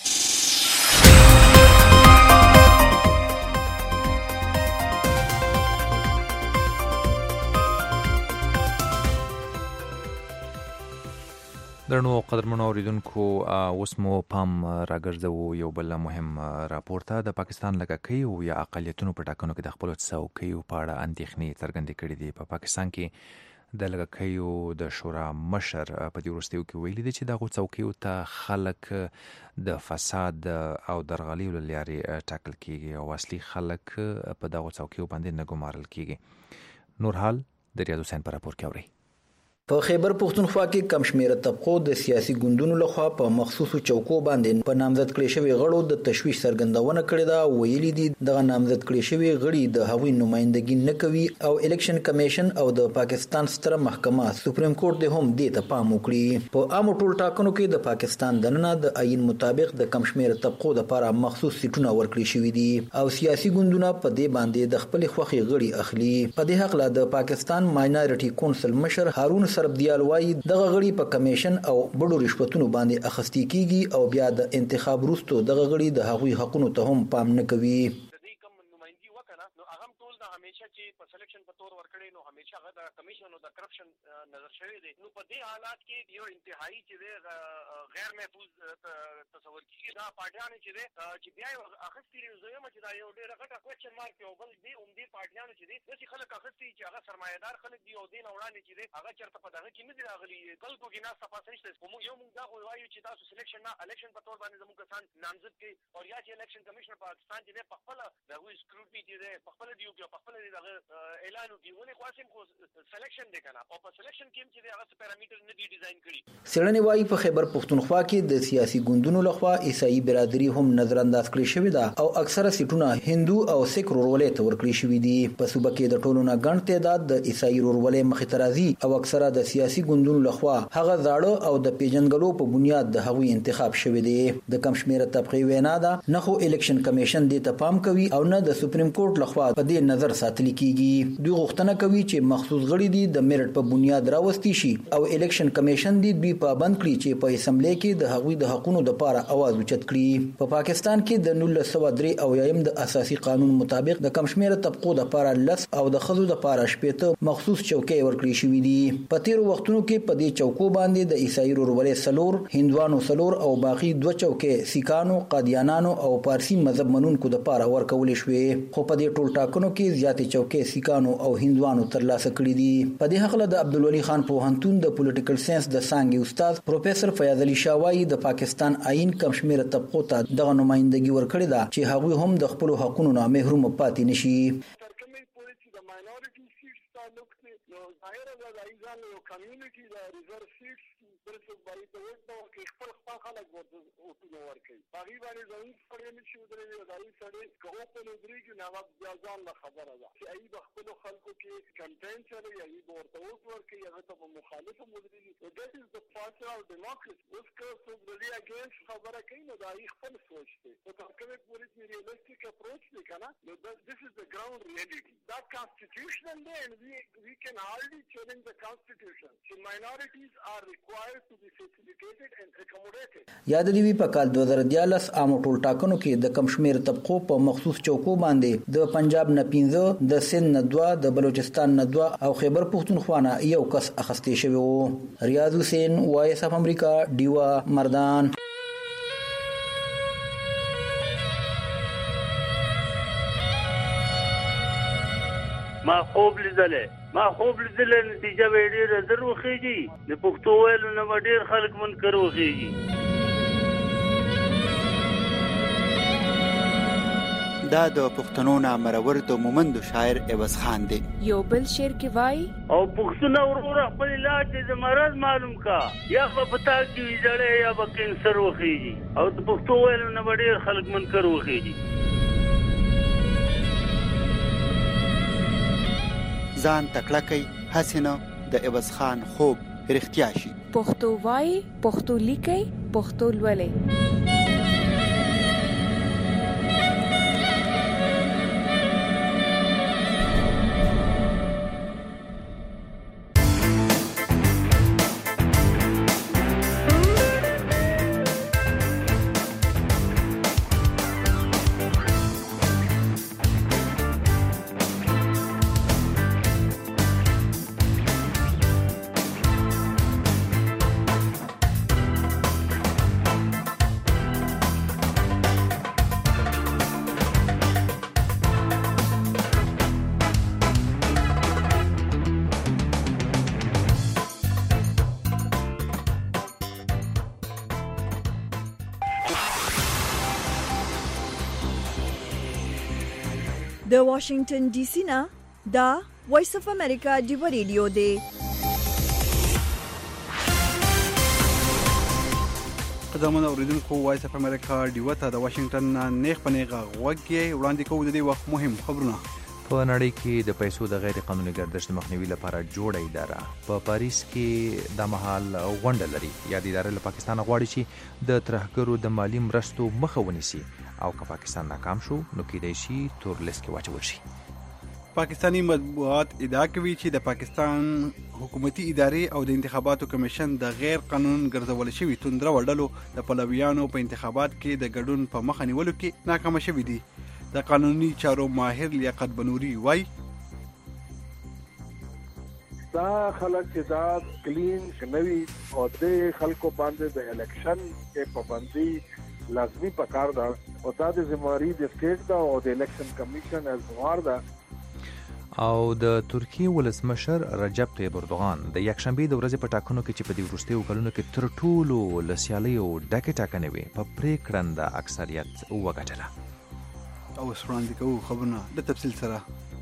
درنو قدرمنو اوریدونکو اوس مو پام راګرځو یو بل مهم راپور ته. د پاکستان لږکیو یا اقلیتونو په ټاکنو کې د خپلو څوکیو په اړه اندېښنې څرګندې کړې دي. په پاکستان کې د لږکیو د شورا مشر په دې وروستیو کې ویلي دي چې دغو څوکیو ته خلک د فساد او درغلیو له لارې ټاکل کیږي او اصلي خلک په دغو څوکیو باندې نه ګمارل کیږي. نور حال د ریاض حسین په راپور کې اورئ. په خیبر پښتونخوا کې کم شمېره طبقو د سیاسي ګوندونو لخوا په مخصوصو چوکو باندې په نامزد کړي شوی غړو د تشویش څرګندونه کړې ده. ویلي دي دغه نامزد کړي شوی غړي د هغوی نمائندګي نه کوي او الیکشن کمیشن او د پاکستان ستره محکمه سپریم کورټ د هم دې ته پام وکړي. په عامو ټول ټاکنو کې د پاکستان دننه د عین مطابق د کم شمېره طبقو لپاره مخصوص سیټونه ورکړي شوی دي او سیاسي ګوندونه په دې باندې د خپل خوخي غړي اخلي. په دې حق لا د پاکستان ماینورټي کونسل مشر هارون سربدیال وایي دغه غړي په کمیشن او بډو رشوتونو باندې اخیستي کیږي او بیا د انتخاب وروسته دغه غړي د هغوی حقونو ته هم پام نه کوي. همیشه چې په سلیکشن په تور ورکړي نو همیشه هغه د کمیشن او د کرپشن نظر شوی دی. نو په دې حالات کې یو انتهایی چې غیر محفوظ تصور کیږي دا پارټیان چې دی چې بیا اخستي زویم چې دا یو ډېر غټه کوېشن مارک یو بل دی اومدي پارټیان چې دی چې خلک اخستي چې هغه سرمایه‌دار خلک دی او دین وړاندې چې دی هغه چرته په دغه کې نه دی راغلي خلکو کې نه صفه نشته. کوم یو موږ دا وایو چې تاسو سلیکشن نه الیکشن په تور باندې زموږ کسان نامزد کړي او یا چې الیکشن کمیشن پاکستان چې دی په خپل د وی سکروټنی چې دی په خپل دیو په خپل دغه اعلان وکړي ولې خاصم خو سلیکشن دی کنه او په سلیکشن کې چې دی هغه پیرامیټر نه دی ډیزاین کړي. سړنی وايي په خیبر پښتونخوا کې د سیاسي ګوندونو لخوا عیسائی برادری هم نظر انداز کړی شوی ده او اکثره سیټونه هندو او سیک رورولې ته ورکړي شوی دي. په صوبه کې د ټولو نه ګڼ تعداد د عیسائی رورولې مخې ته راځي او اکثره د سیاسي ګوندونو لخوا هغه زاړه او د پیژنګلو په بنیاد د هغوی انتخاب شوی دی. د کم شمېره طبقې وینا ده نه خو الیکشن کمیشن دې ته پام کوي او نه د سپریم کورټ لخوا په دې نظر ساتل کیږي. دوی غوښتنه کوي چې مخصوص غړي دي د میرټ په بنیاد راوستي شي او الیکشن کمیشن دې دوی پابند کړي چې په اسمبلی کې د هغوی د حقوقو لپاره आवाज اوچت کړي. په پا پاکستان کې د نولس سوه درې اویایم د اساسي قانون مطابق د کم شمېره طبقو لپاره لس او د ښځو لپاره شپېته مخصوص چوکۍ ورکړي شوي دي. په تیرو وختونو کې په دې چوکو باندې د عیسائی رورولۍ سلور، هندوانو سلور او باقي دوه چوکۍ سیکانو، قادیانانو او پارسی مذهب منونکو لپاره ورکولې شوې. خو په دې ټول ټاکنو کې زیاتې چوکۍ سیکانو او هندوانو ترلاسه کړي دي. په دې حق له د عبدالولي خان پوهنتون د پولیټیکل ساينس د څانګې استاد پروفیسور فیاض علي شاه وايي د پاکستان آئین کم شمېره طبقو ته دغه نمائندګي ورکړې ده چې هغوی هم د خپلو حقونو نه محروم پاتې نشي. کمیونټي د ریزرو سیټس درڅ باندې ته وځو چې خپل خپل خلک ورته ورکړي باغی باندې ځین پرې نشي ودرې دای سړی کوو په لوري کې نواب ځان له خبره ده چې ای د خپل خلکو کې کمپاین چلوي ای ورته ورکړي هغه ته مخالفه مدري دیٹ از د پارټنر ډیموکراسي اوس که څوک د دې اگینست خبره کوي نو دا یې خپل سوچ دی او تر کومه پورې چې ریالیسټیک اپروچ دی کنه نو this is the ground reality that constitutional day and we we can hardly challenge the constitution so minorities are required to be facilitated and accommodated. یاد دی وی په کال دوه زره دیارلس عام ټول ټاکنو کې د کم شمېر طبقو په مخصوص چوکو باندې د پنجاب نه پنځه، د سند نه دوه، د بلوچستان نه دوه او خیبر پښتونخوا نه یو کس اخیستی شوی وو. ریاض حسین، وایس اف امریکا، ډیوا مردان. ما خوب لیدلې ما خوب لیدلې نتیجه به ډېره در وخیږي د پښتو ویلو نه ډېر خلک منکر وخیږي. دا د پښتنو نه مرور د مومند شاعر عوض خان دی. یو بل شعر کې وای او پښتون ورور خپل علاج د مرض معلوم کا یا په پتا کې ویځړې یا په کینسر وخیږي او د پښتو ویل نه ډېر خلک منکر وخیږي. ځان تکړه کوي حسینه د عوض خان خوب رښتیا شي. پښتو وای پښتو لیکي پښتو لولي. د واشنگټن ډي سي نه دا وایس اف امریکا دی ریډیو دی. قدمونه اوریدونکو وایس اف امریکا ډیو ته د واشنگټن نه نیغ په نیغه غوږی وړاندې کوو. د دې وخت مهم خبرونه. په نړۍ کې د پیسو د غیر قانوني ګردش د مخنیوي لپاره جوړه اداره په پاریس کې د مهال غونډه لري. یا د ادارې له پاکستان غواړي چې د ترهګرو د مالی مرستو مخه ونیسي او که پاکستان ناکام شو نو کېدای شي تور لیست کې واچول شي. پاکستانی مطبوعات ادعا کوي چې د پاکستان حکومتي ادارې او د انتخاباتو کمیشن د غیر قانون ګرځول شوي توندره وډلو د پلویانو په انتخابات کې د ګډون په مخه نیولو کې ناکام شوي دي. د قانوني چارو ماهر لیاقت بنوري وای دا خلک چې دا کلین شنوي او د خلکو باندې د الیکشن کې پابندي لازمی پکار ده او دا د زمواري د سټیټ دا او د الیکشن کمیشن از زموار ده. او د ترکیه ولسمشر رجب طیب اردوغان د یکشنبه د ورځې په ټاکنو کې چې په دې وروستیو کلونو کې تر ټولو لسیالیو ډکه ټاکنې وي په پریکړنده اکثریت وګټله. او وړاندې کوو خبرونه د تفصیل سره.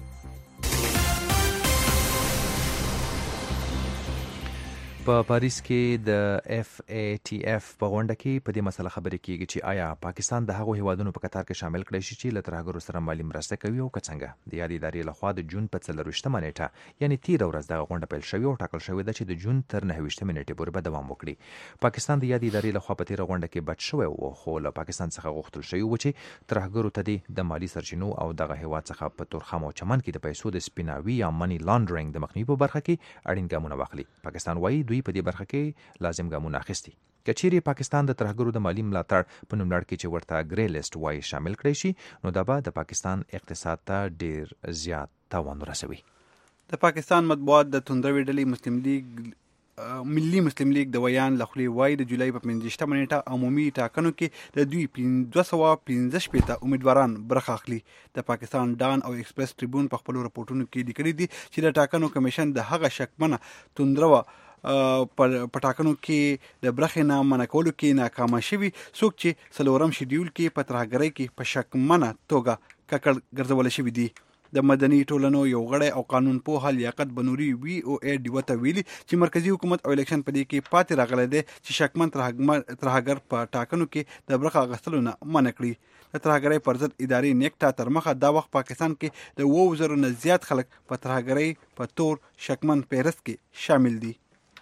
په پاریس کې د اف ای ټی اف په غونډه کې په دې مسله خبرې کیږي چې آیا پاکستان د هغو هیوادونو په قطار کې شامل کړي شي چې له ترهګرو سره مالي مرسته کوي او که څنګه. د یادې ادارې لخوا د جون په څلرویشتمه نیټه یعنی تیره ورځ دغه غونډه پیل شوې او ټاکل شوې ده چې د جون تر نهه ویشتمې نیټې پورې به دوام وکړي. پاکستان د یادې ادارې لخوا په تیره غونډه کې بچ شوی و خو له پاکستان څخه غوښتل شوی و چې ترهګرو ته د مالي سرچینو او دغه هیواد څخه په تورخم او چمن کې د پیسو د سپیناوي یا منی لانډرینګ د مخنیوي په برخه کې اړین ګامونه واخلي. پاکستان وایي دوی په دې برخه کې لازم ګامونه اخیستي. کچېرې پاکستان د ترهګرو د مالی ملاتړ په نوملړ کې چې ورته ګری لیست وایي شامل کړي شي نو دا به د پاکستان اقتصاد ته ډیر زیات تاوان ورسوي. د پاکستان مطبوعات د توندروي ډلې مسلم لیگ ملي مسلم لیگ د ویان لخوا وایي د جولای په پنځه نیټه عمومي ټاکنو کې د دوی دوه سوه پنځه شپېته امیدواران برخه اخلي. د پاکستان ډان او ایکسپریس ټریبون په خپلو رپورټونو کې لیکلي دي چې د ټاکنو کمیشن د هغه شکمنه توندروه په ټاکنو کې د برخې نه منع کولو کې ناکامه شوي څوک چې څلورم شیډیول کې په ترهګرۍ کې په شکمنه توګه ککړ ګرځول شوي دي. د مدني ټولنو یو غړی او قانون پوه لیاقت بنوري وی او ای ډیو ته ویلي چې مرکزی حکومت او الیکشن په دې کې پاتې راغلی دی چې شکمن ترهګر په ټاکنو کې د برخه اخیستلو نه منع کړي. د ترهګرۍ پر ضد ادارې نیکټا تر مخه دا وخت پاکستان کې د اووه زرو نه زیات خلک په ترهګرۍ په تور شکمن فهرست کې شامل دي.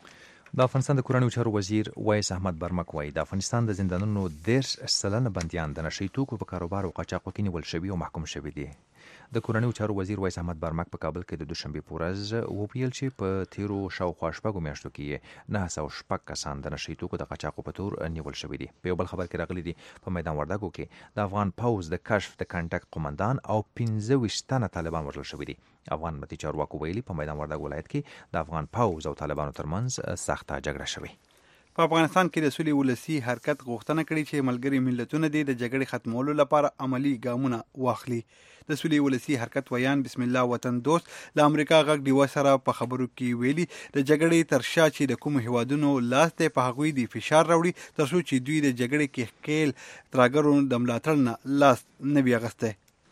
د افغانستان د کورنیو چارو وزیر وایس احمد برمک وایي د افغانستان د زندانونو دېرش سلنه بندیان د نشهیي توکو په کاروبار او قاچاقو کې نیول شوي او محکوم شوي دي. د کورنیو چارو وزیر وایس احمد برمک په کابل کې د دوشنبې په ورځ وویل چې په تیرو شاوخوا شپږو میاشتو کې نهه سوه شپږ کسان د نشهیي توکو د قاچاقو په تور نیول شوي دي. په یو بل خبر کې راغلي دي په میدان وردګو کې د افغان پوځ د کشف د کنټک قومندان او پنځه ویشت تنه طالبان وژل شوي دي. افغان ملي چارواکو ویلي په میدان وردګ ولایت کې د افغان پوځ او طالبانو ترمنځ سخته جګړه شوې. په افغانستان کې د سولې ولسی حرکت غوښتنه کړې چې ملګري ملتونه د جګړې ختمولو لپاره عملی ګامونه واخلي. د سولې ولسی حرکت ویان بسم الله وطن دوست له امریکا غږ ډیوه سره په خبرو کې ویلي د جګړې تر شا چې د کوم هیوادونو لاس دی په هغوی د فشار راوړي تر څو چې دوی د جګړې کې ښکیل ترهګرو د ملاتړ نه لاس نه وي اخیستی.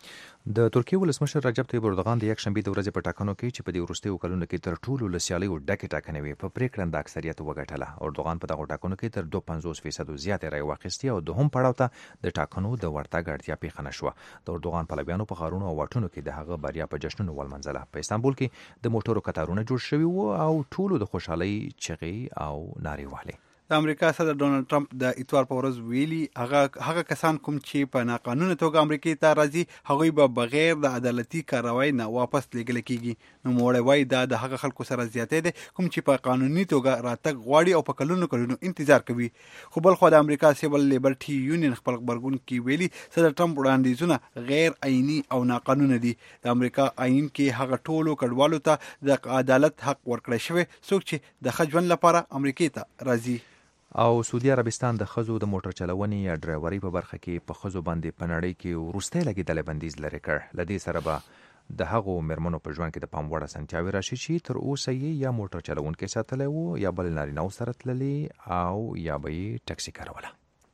د ترکیه ولسمشر رجب طیب اردوغان د یک شنبه د ورځې په ټاکنو کې چې په دې وروستیو کلونو کې تر ټولو له سیالیو ډکې ټاکنې وې په پریکړه د اکثریت وګټله. اردوغان په دغه ټاکنو کې تر دوه پنځوس فیصد زیاتې رایې واخیستې او دوهم پړاو ته د ټاکنو د ورتګ اړتیا پیښه نشوه. د اردوغان پلویانو په ښارونو او واټونو کې د هغه بریا په جشنونو ولمنځله. په استانبول کې د موټرو قطارونه جوړ شوي وو او ټولو د خوشحالۍ چغې او نارې وهلې. د امریکا صدر ډونالد ټرمپ د اتوار په ورځ ویلي هغه هغه کسان کوم چې په ناقانونه توګه امریکا ته راځي هغوی به بغیر د عدالتي کاروای نه واپس لیږل کیږي. نو موړی وایي دا د هغه خلکو سره زیاتې دی کوم چې په قانوني توګه راتګ غواړي او په کلونو کلونو انتظار کوي. خو بل خو د امریکا سیول لیبرټي یونین خپل خبرګون کې ویلي صدر ټرمپ وړاندیزونه غیر عیني او ناقانونه دي. د امریکا آئین کې هغه ټولو کډوالو ته د عدالت حق ورکړی شوی څوک چې د ښه ژوند لپاره امریکا ته راځي. او سعودي عربستان د ښځو د موټر چلونې یا ډرایورۍ په برخه کې په ښځو باندې په نړۍ کې وروستی لګېدلی بندیز لرې کړ. له دې سره به د هغو مېرمنو په ژوند کې د پام وړ اسانتیاوې راشي چې تر اوسه یې یا موټر چلونکی ساتلی و یا بل نارینه‌و سره تللي او یا به یې ټکسي کاروله.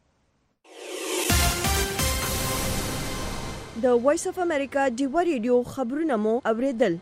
د وایس اف امریکا ډیوه ریډیو خبرونه مو اوریدل.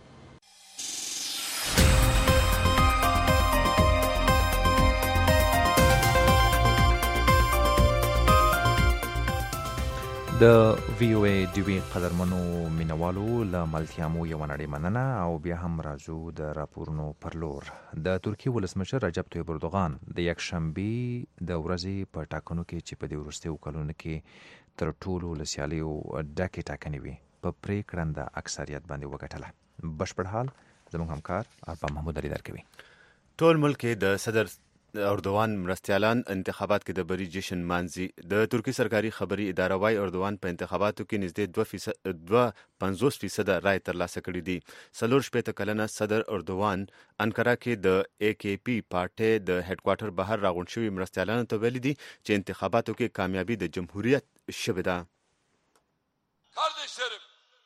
د وی او ای ډیوی قدرمنو مینوالو له ملتیامو یو نړۍ مننه او بیا هم راځو د راپورونو پر لور. د ترکیه ولسمشر رجب طیب اردوغان د یک شنبې د ورځې په ټاکنو کې چې په دې وروستیو کلونو کې تر ټولو له سیالیو ډکې ټاکنې وې په پریکړه د اکثریت باندې وګټله. بشپړ حال زموږ همکار ارباب محمود علي درکوي. ټول ملک د صدر اردوغان مرستیالان انتخابات کې د بری جشن مانځي. د ترکی سرکاري خبري اداره وايي اردوغان په انتخاباتو کې نږدې دوه فیصد دوه پنځوس فیصد رای ترلاسه کړي دي. څلور شپېته کلنه صدر اردوغان انکارا کې د ای کې پی پارټي د هډ کوارټر بهر راغونډ شوي مرستیالانو ته ویلي دي چې انتخاباتو کې کامیابی د جمهوریت شوې ده. Kardeşlerim,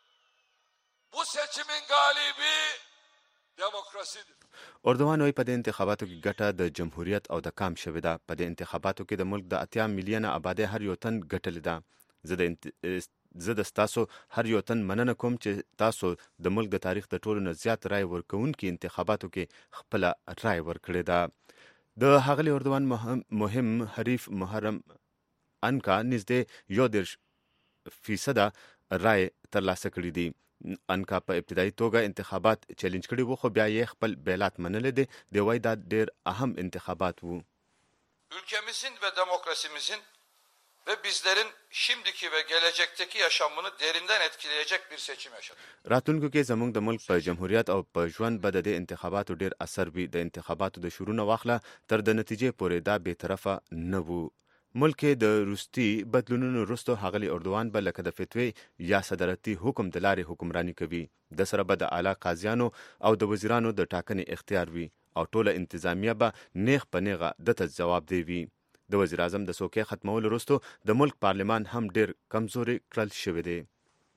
bu seçimin galibi demokrasidir. اردوغان وايي په دې انتخاباتو کې ګټه د جمهوریت او د کام شوې ده. په دې انتخاباتو کې د ملک د اتیا میلیونه آبادی هر یو تن ګټلې ده. زه د انت... زه د ستاسو هر یو تن مننه کوم چې تاسو د ملک د تاریخ د ټولو نه زیات رای ورکوونکي انتخاباتو کې خپل رای ورکړې ده. د ښاغلي اردوغان مهم, مهم حریف محرم انکا نږدې یو دېرش فیصده رای ترلاسه کړي دي. انکا په ابتدایي توګه انتخابات چیلنج کړي وو خو بیا یې خپل بیلات منلې دي. دی وایي دا ډېر اهم انتخابات وو. Ülkemizin ve demokrasimizin ve bizlerin şimdiki ve gelecekteki yaşamını derinden etkileyecek bir seçim yaşadık. راتلونکو کې زموږ د ملک په جمهوریت او په ژوند به د دې انتخاباتو ډېر اثر وي. د انتخاباتو د شروع نه واخله تر د نتیجې پورې دا بې طرفه نه وو. ملک د روستي بدلونونو وروسته ښاغلي اردوغان به لکه د فتوی یا صدارتي حکم د لارې حکمراني کوي. د سره به د اعلی قاضیانو او د وزیرانو د ټاکنې اختیار وي او ټوله انتظامیه به نیغ په نیغه دته جواب دی وي. د وزیر اعظم د څوکۍ ختمولو وروسته د ملک پارلمان هم ډېر کمزوري کړل شوی دی.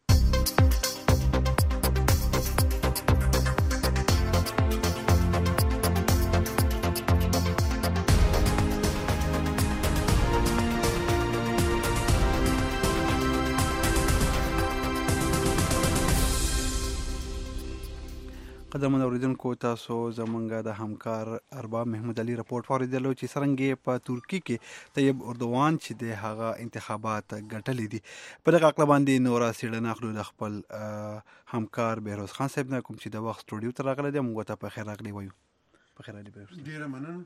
قدرمن اوریدونکو تاسو زمونږ د همکار ارباب محمود علي رپورټ واوریدلو چې څرنګه په ترکی کې طیب اردوغان چې د هغه انتخابات ګټلې دي. په دغه اقلا باندې نورا سیړنه اخلو د خپل همکار بهروز خان صاحب نه کوم چې د وخت سټوډیو ته راغلی دی. موږ ته په خیر راغلی وایو. په خیر راغلی بهروز. ډیره مننه.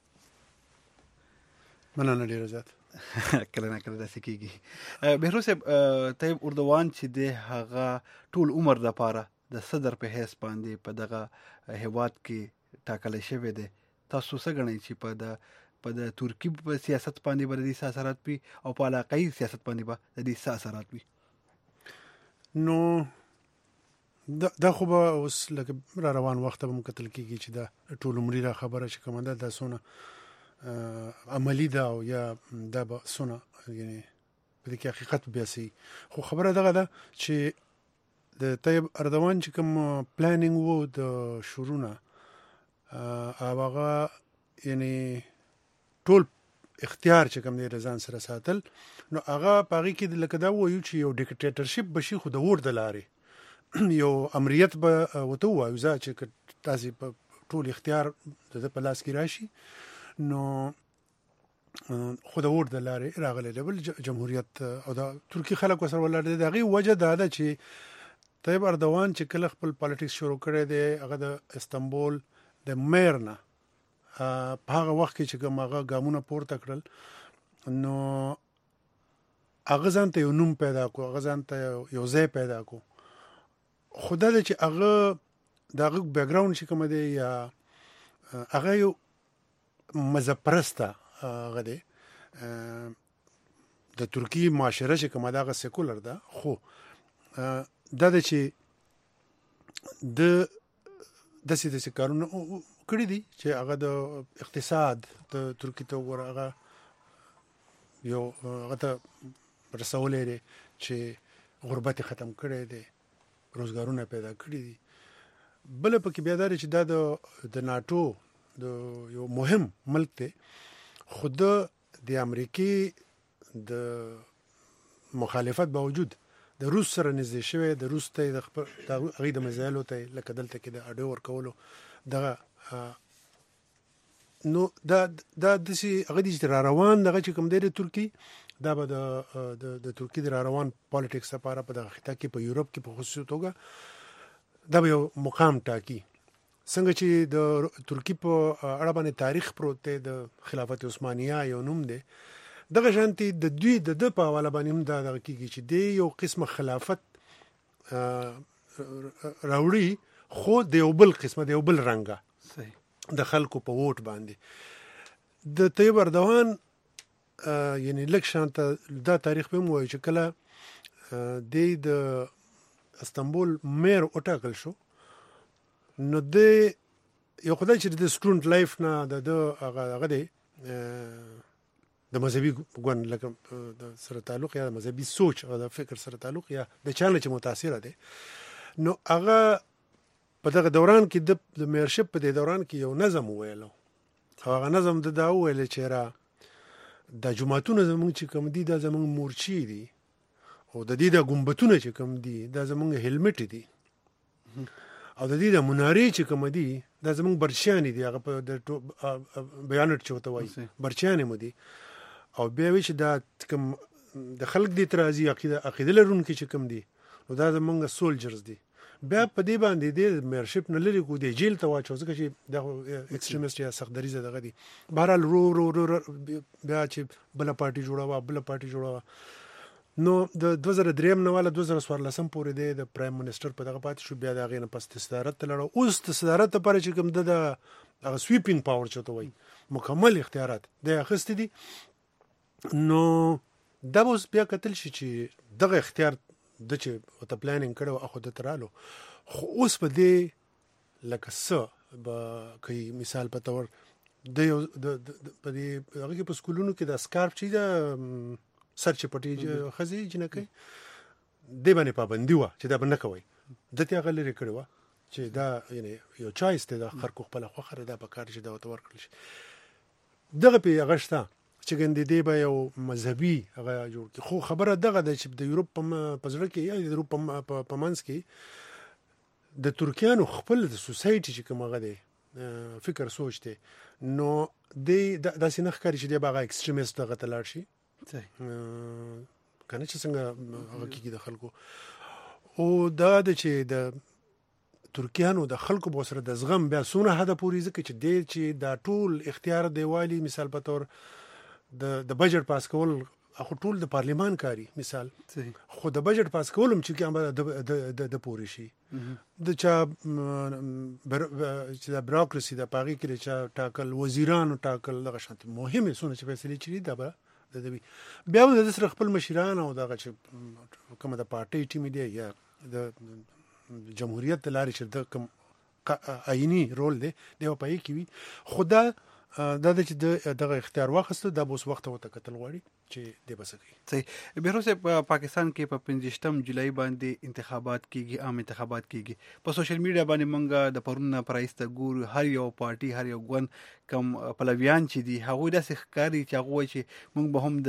مننه ډیره زیات. کله نه کله داسې کېږي. بهروز صاحب طیب اردوغان چې د هغه ټول عمر دپاره د صدر په حیث باندې په دغه هیواد کې ټاکلی شوی دی. تاسو څه ګڼئ چې په د په د ترکي په سیاست باندې به د دې څه اثرات وي او په علاقایي سیاست باندې به د دې څه اثرات وي؟ نو دا خو به اوس لکه را روان وخت به مو کتل کېږي چې دا ټول عمري را خبره چې کومه ده دا څونه عملي ده او یا دا به څونه یعنې په دې کې حقیقت بیا سي. خو خبره دغه ده چې د طیب اردوغان چې کوم پلانینګ وو د شروع نه هغه یعنې ټول اختیار چې کوم دی رضان سره ساتل نو هغه په هغې کې لکه دا ووایو چې یو ډیکټیټرشپ به شي خو د ووټ د لارې یو امریت به وته وایو چې تاسو په ټول اختیار د په لاس کې راشي نو خو د ور د لارې راغلی بل جمهوریت او د ترکی خلکو سره ولر دی دغه وجه دا ده چې طیب اردوان چې کله خپل پالیټکس شروع کړی دی هغه د استنبول د میر نه په هغه وخت کې چې کوم هغه ګامونه پورته کړل نو هغه ځان ته یو نوم پیدا کو هغه ځان ته یو ځای پیدا کو خدا دې چې هغه دغه بیک گراوند چې کوم دی یا هغه یو مذهبپرسته هغه دی د ترکی معاشره چې کومه دغه سیکولر ده خو دا د چې د د سې د کارونه کړی دي چې هغه د اقتصاد د ترکی ته ورغه یو هغه ته رسولې دي چې غربت ختم کړي دي روزګارونه پیدا کړي دي بل په کې بیا دا چې دا د ناتو د یو مهم ملک دی خود د امریکای د مخالفت باوجود د روس سره نږدې شوی د روس ته د هغه د مزایلو ته لکه دلته کې د اډو ور کولو دغه نو دا دا د سي هغه د را روان دغه چې کوم دی ترکی دا به د د ترکی د را روان پالیټکس لپاره په دغه خطه کې په یورپ کې په خصوصي توګه دا به یو مقام ټاکي څنګه چې د ترکی په اړه باندې تاریخ پروت دی د خلافت عثمانیه یو نوم دی دغه شانتي د دوی د د په حواله باندې هم دا دغه کیږي چې دی یو قسمه خلافت راوړي خو د یو بل قسمه د یو بل رنګه صحیح د خلکو په ووټ باندې د طیب اردوان یعنی لک شانته دا تاریخ په موي چې کله د استنبول میر وټاکل شو نو د یو خدای چې د سټوډنټ لایف نه د هغه هغه دی د مذهبي ګوند لکه د سره تعلق یا د مذهبي سوچ او د فکر سره تعلق یا د چانه چې متاثر دي نو هغه په دغه دوران کې د میرشپ په دوران کې یو نظم ویلو هغه نظم د دا ویل چې را د جمعتون زمونږ چې کوم دي د زمونږ مورچی دي او د دې د ګمبتونه چې کوم دي د زمونږ هلمټ دي او د دې د منارې چې کوم دي دا زمونږ برچیان دي هغه په د بیانټ چوته وایي برچیان مو دي او بیا وی چې دا کوم د خلک د اعتراضي عقیده عقیده لرونکي چې کوم دي نو دا زمونږ سولجرز دي بیا په دې باندې د میرشپ نه لري کو دی جیل ته واچو ځکه چې د ایکستریمیست یا سخت دریزه دغه دي بهرحال رو رو رو بیا چې بل پارټي جوړاوه بل پارټي جوړاوه نو د دوه زره درې نه والا دوه زره څوارلس پورې دی د پرایم منسٹر په دغه پاتې شو بیا د غینه پس صدارت لړو اوس د صدارت لپاره چې کوم د هغه سویپینګ پاور چته وای مکمل اختیارات د اخست دي نو دا اوس بیا کتل شي چې دغه اختیار د چې او ته پلانینګ کړو اخو د ترالو خو اوس په دې لکه څه به کوي مثال په تور د په دې هغه کې په سکولونو کې د سکارپ چي د سر چې پټي خزي جنکه دی باندې پابندي و چې دا باندې کوي د ته غلې کړو چې دا یعنی یو چایس ته د خرکو خپل خو خره دا په کار چې دا ورکړل شي دغه په غشتا چې ګندې دی به یو مذهبي هغه جوړ کی خو خبره دغه د چې د یورپ په ځړ کې یا د یورپ په منځ کې د ترکیانو خپل د سوسایټي چې کومه غده فکر سوچته نو د داسې نه ښکاري چې د باغ ایکستریمیست دغه تلار شي کنه چې څنګه هغه کې د خلکو او دا د چې د ترکیانو د خلکو په سره د زغم بیا سونه هدا پوری ځکه چې د چې دا ټول اختیار دیوالي مثال په تور د د بجټ پاس کول اخو ټول د پارلیمان کاری مثال خو د بجټ پاس کولم چې د د د پوری شي د چا چې د بروکراسي د پاغي کې چې ټاکل وزیرانو ټاکل دغه شانت مهمه سونه چې فیصله چي دا به د بیا د سره خپل مشران او دغه چې کومه د پارټي ټیم دی یا د جمهوریت لاري چې د کوم عیني رول دی دی په یی کې خدا دا چې دغه اختیار واخسته د اوس وخت وته کتل غواړي چې د بسکی صحیح بیروسه په پاکستان کې په پنځشتم جولای باندې انتخابات کیږي عام انتخابات کیږي په سوشل میډیا باندې مونږه د پرونه پرایسته ګور هر یو پارټي هر یو ګوند کم پلویان چې دي هغه د ښکاری چې هغه چې مونږ به هم د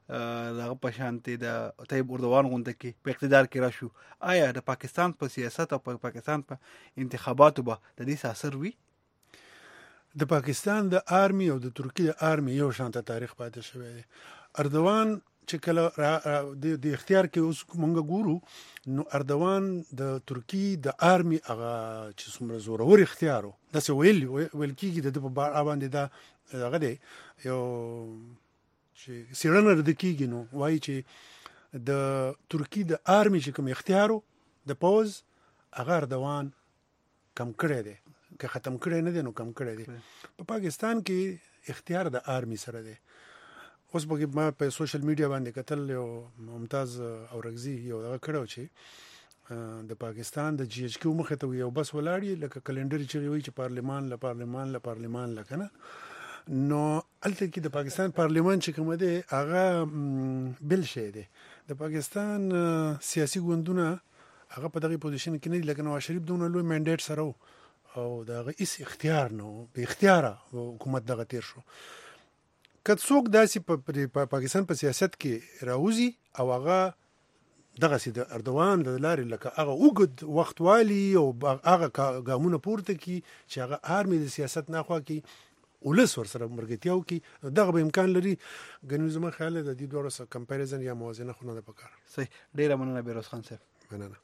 دغه په شانتي د طیب اردوغان غونډه کې په اقتدار کې راشو، آیا د پاکستان په سیاست او په پاکستان په انتخاباتو به د دې اثر وي؟ د پاکستان د آرمي او د ترکیه د آرمي یو شانته تاریخ پاتې شوی دی. اردوغان چې کله د اختیار کې اوس مونږ ګورو نو اردوغان د ترکیه د آرمي هغه چې څومره زورور اختیارو داسې ویل ویل کېږي د په اړه باندې دا هغه دی یو چې څېړنه د کېږي نو وایي چې د ترکیه د آرمي چې کوم اختیارو د پوز هغه اردوغان کم کړی دی، که ختم کړی نه دی نو کم کړی دی. په پا پاکستان کې اختیار د آرمي سره دی. اوس به ما په سوشل میډیا باندې کتل یو ممتاز اورغزي یو دغه کړو چې د پاکستان د جی ایچ کیو مخه ته یو بس ولاړی لکه کلندر چې وی چې پارلیمان له پارلیمان له پارلیمان لکه نه نو الته کې د پاکستان پارلیمان چې کوم دی هغه بل شي دی. د پاکستان سیاسي ګوندونه هغه په دغه پوزیشن کې نه دي، لکه نواز شریف دونه لوی منډیټ سره او دغه هیڅ اختیار نه به اختیار حکومت دغه تیر شو. که څوک داسې په پاکستان په سیاست کې راوځي او هغه دغه سي د اردوغان د لارې لکه هغه وګد وخت والی او هغه ګامونه پورته کی چې هغه آرمي د سیاست نه خوا کی ولس ور سره مرګتیاو کی دغه به امکان لري. ګنې زما خیال د دې دوه سره کمپیریزن یا موازنه خو نه پکار. صحیح، ډیره مننه بیروز خان صاحب. مننه.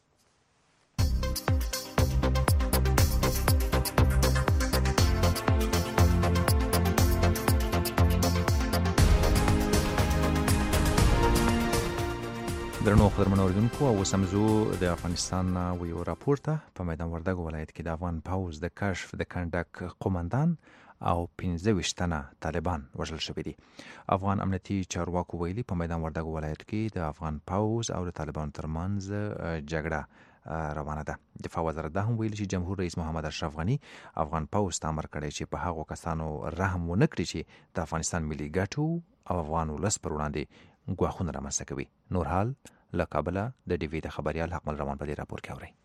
درنو خبرمن اوریدونکو او سمزو د افغانستان و یو راپورته په میدان وردګ ولایت کې د افغان پوز د کشف د کندک قومندان او پنځه ویشت تنه طالبان وژل شوي دي. افغان امنیتي چارواکو ویلي په میدان وردګ ولایت کې د افغان پوز او د طالبانو ترمنځ جګړه روانه ده. دفاع وزارت دا هم ویلي چې جمهور رئیس محمد اشرف غنی افغان پوز ته امر کړی چې په هغو کسانو رحم ونه کړي چې د افغانستان ملي ګټو او افغان ولس پر وړاندې ګواښونه رامنځته کوي. نور حال له کابله د ډي وي د خبريال حکمل روان په دې راپور کې اوري.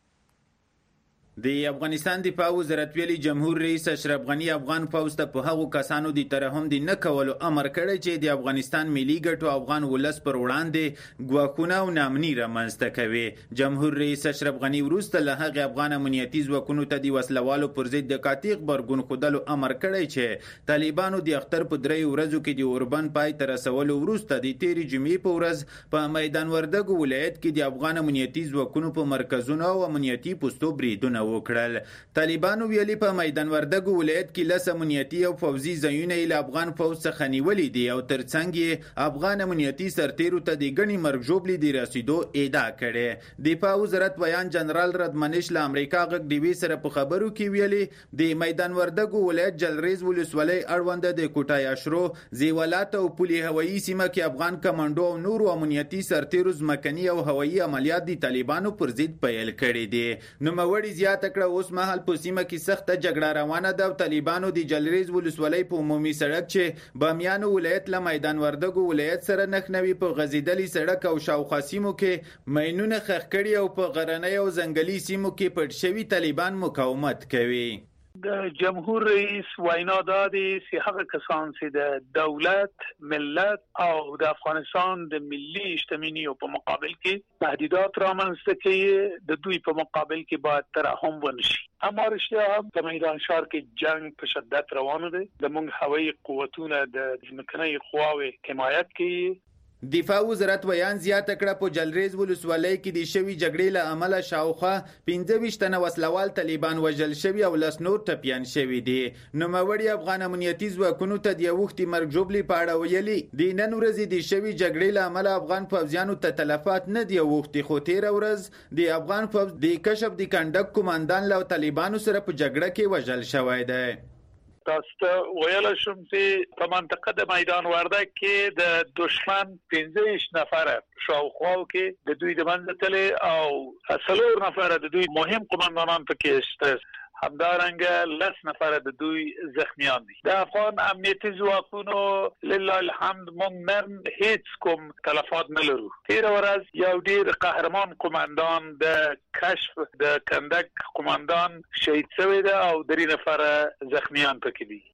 د افغانستان دفاع وزارت ویلي جمهور رئیس اشرف غنی افغان پوز ته په هغو کسانو د ترحم د نه کولو امر کړی چې د افغانستان ملي ګټو افغان ولس پر وړاندې ګواښونه او نامني رامنځته کوي. جمهور رئیس اشرف غنی وروسته له هغې افغان امنیتي ځواکونو ته د وسلوالو پر ضد د قاطع غبرګون ښودلو امر کړی چې طالبانو د اختر په دریو ورځو کې د اوربند پای ته رسولو وروسته د تېرې جمعې په ورځ په میدان وردګ ولایت کې د افغان امنیتي ځواکونو په مرکزونو او امنیتي پوستو بریدونه وکړل. طالبانو ویلي په میدان وردګ ولایت کې لس امنیتي او فوزي ځایونه له افغان پوز څخه نیولي دي او ترڅنګ یې افغان امنیتي سرتیرو ته د ګڼې مرګ ژوبلې د رسیدو ادعا کړې. دفاع وزارت بیان جنرال ردمنش له امریکا غږ ډي وي سره په خبرو کې ویلي د میدان وردګ ولایت جلریز ولسوالۍ اړونده د کوټای اشرو زیولات او پولي هوایي سیمه کې افغان کمانډو او نورو امنیتي سرتیرو ځمکني او هوایي عملیات د طالبانو پر ضد پیل کړي دي. نوموړي زیاته کړه اوس مهال په سیمه کې سخته جګړه روانه ده او طالبانو د جلریز ولسوالۍ په عمومي سړک چې بامیانو ولایت له میدان وردګ ولایت سره نښنوي په غځېدلي سړک او شاوخوا سیمو کې ماینونه ښخ کړي او په غرنۍ او ځنګلي سیمو کې پټ شوي طالبان مقاومت کوي. د جمهور رئیس وینا دادی چې هغه کسان چې د دولت، ملت او د افغانستان د ملي اجتماعي په مقابل کې تهدیدات رامنځته کوي د دوی په مقابل کې باید ترحم ونشي. اما رښتیا هم په میدان ښار کې جنگ په شدت روان دی. د موږ هوایي قوتونه د ځمکنۍ قواوې حمایت کوي. دفاع وزارت بیان زیاته کړه په جلریز ولسوالۍ کې د شوي جګړې له امله شاوخوا پنځه ویشت تنه وسلوال طالبان وژل شوي او لس نور ټپیان شوي دي. نوموړي افغان امنیتي ځواکونو ته د اوښتې مرګ ژوبلې په اړه ویلي د نن ورځې د شوي جګړې له امله افغان پوځیانو ته تلفات نه دي اوښتې، خو تېره ورځ د افغان پوځ د کشف د کندک قومندان له طالبانو سره په جګړه کې وژل شوی دی. تاسو ته ویل شم چې په منطقه د میدان وردګ کې د دشمن پنځه ویشت نفره شاوخوا کې د دوی د منځ تلې او څلور نفره د دوی مهم قومندانان پکې شته. همدارنګه لس نفره د دوی زخمیان دي. د افغان امنیتي ځواکونو لله الحمد موږ نن هیڅ کوم تلفات نه لرو. تېره ورځ یو ډېر قهرمان قومندان د کشف د کندک قومندان شهید شوی دی او درې نفره زخمیان پکې دي.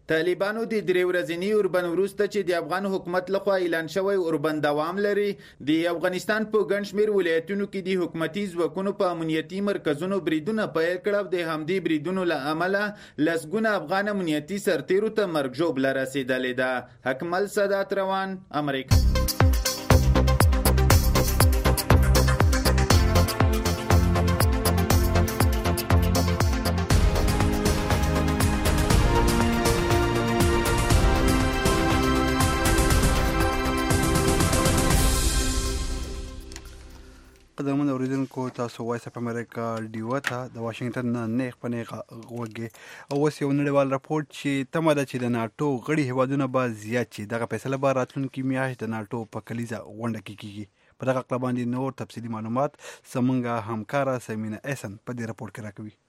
طالبانو د درې ورځنی اوربند وروسته چې د افغان حکومت لخوا اعلان شوی اوربند دوام لري د افغانستان په ګڼ شمېر ولایتونو کې د حکومتي ځواکونو په امنیتي مرکزونو بریدونه پیل کړل. د همدې بریدونو له امله لسګونه افغان امنیتي سرتیرو ته مرګ ژوبله رسیدلې ده. حکمل سادات روان، امریکا. قدرمن اوریدونکو، تاسو وایس اف امریکا ډیو ته د واشنگټن نه نیغ په نیغ غوږی. او اوس یو نړیوال راپورټ چې تمه ده چې د ناټو غړي هیوادونه به زیات شي. دغه فیصله به راتلونکي میاشت د ناټو په کلیزه غونډه کې کیږي. په دغه اړه باندې نور تفصیلي معلومات زموږ همکاره سمینا احسن په دې راپورټ کې راکوي.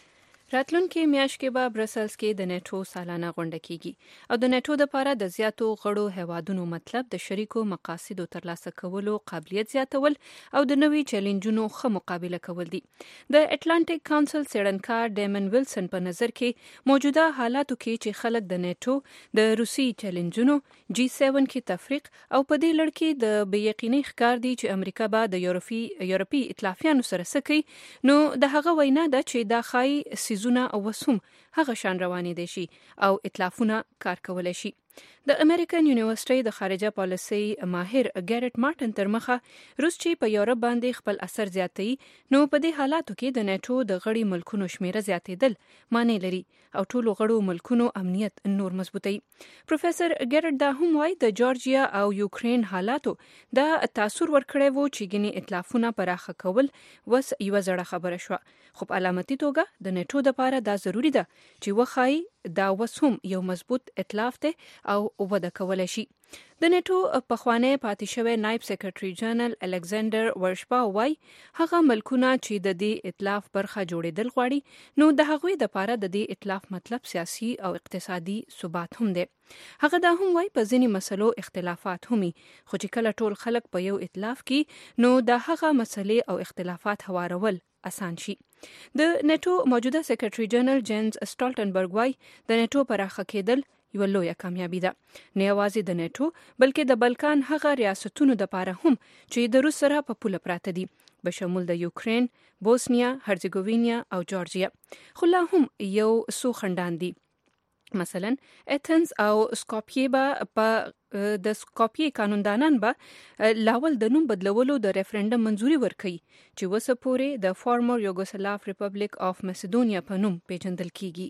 راتلونکي میاشت کې به برسلز کې د نیټو سالانه غونډه کیږي او د نیټو لپاره د زیاتو غړو هیوادونو مطلب د شریکو مقاصدو ترلاسه کولو قابلیت زیاتول او د نوي چیلنجونو ښه مقابله کول دي. د اټلانټیک کونسل څېړنکار ډیمن ویلسن په نظر کې موجوده حالاتو کې چې خلک د نیټو د روسي چیلنجونو جی سیون کې تفریق او په دې لړ کې د بېیقینۍ ښکار دي چې امریکا به د یورپي یورپي ائتلافیانو سره څه کوي، نو د هغه وینا ده چې دا ښایي زونه او وسوم هغه شان روانې دي شي او ائتلافونه کار کولای شي. د امریکن یونیورسيټي د خارجه پالیسي ماهر ګریټ مارټن تر مخه روس چې په یورپ باندې خپل اثر زیاتوي، نو په دې حالاتو کې د نیټو د غړي ملکونو شمیره زیاتېدل معنی لري او ټولو غړو ملکونو امنیت نور مضبوطوي. پروفیسور ګریټ دا هم وايي د جورجیا او یوکرين حالاتو دا تاثیر ورکړی وو چې ګنې ائتلافونه پراخه کول وس یو زړه خبره شو، خو په علامتي توګه د نیټو لپاره دا ضروری ده چې وخای دا وس هم یو مضبوط ائتلاف ته او وده کولای شي. د نیټو پخوانی پاتې شوی نایب سیکرټري جنرال الکساندر ورشپا وایي هغه ملکونه چې د دې ائتلاف برخه جوړېدل غواړي، نو د هغوی لپاره د دې ائتلاف مطلب سیاسي او اقتصادي ثبات هم دی. هغه دا هم وایي په ځینې مسلو اختلافات همي، خو چې کله ټول خلک په یو ائتلاف کې، نو د هغه مسلې او اختلافات هوارول آسان شي. د نیټو موجوده سیکرټري جنرال جینز سټالټنبرګ وایي د نیټو پراخه کېدل یو لویه کامیابی ده، نه یوازې د نیټو بلکې د بلکان هغه ریاستونو لپاره هم چې د روس سره په پوله پراته دي، به شمول د یوکرين، بوسنیا، هرزګوینیا او جورجیا. خو لا هم یو څو خندان دي. مثلا ایتنز او سکوپیه به په د سکوپیه قانوندانان به لاول د نوم بدلولو د ریفرندم منځوري ورکړي چې وسه پورې د فارمر یوګوسلاف ریپبلیک اف مسیدونیا په نوم پیژندل کیږي.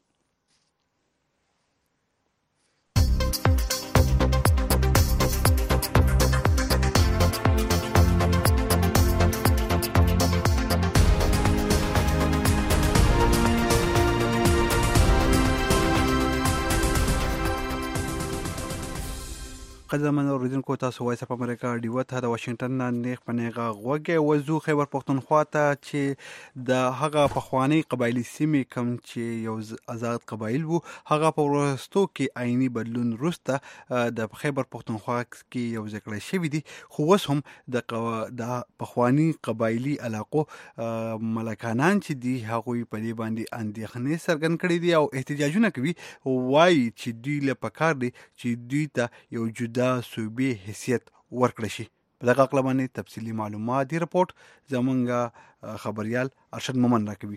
قدرمن اوریدونکو، تاسو وایس اف امریکا ډیو ته د واشنگټن نه نیغ په نیغه غوږی. وزو خیبر پښتونخوا ته چې د هغه پخوانی قبایلی سیمې کم چې یو آزاد قبایل وو، هغه په ورستو کې عیني بدلون وروسته د خیبر پښتونخوا کې یو ځکړه شوی دي، خو اوس هم د د پخوانی قبایلی علاقو ملکانان چې دي هغوی په دې باندې اندېښنې څرګند کړي دي او احتجاجونه کوي. وایي چې دوی له پکار دي چې دوی ته یو جدا صوبې حیثیت ورکړی شي. په دغه اړه باندې تفصیلي معلومات دی رپورټ زمونږ خبريال ارشد مومن راکوي.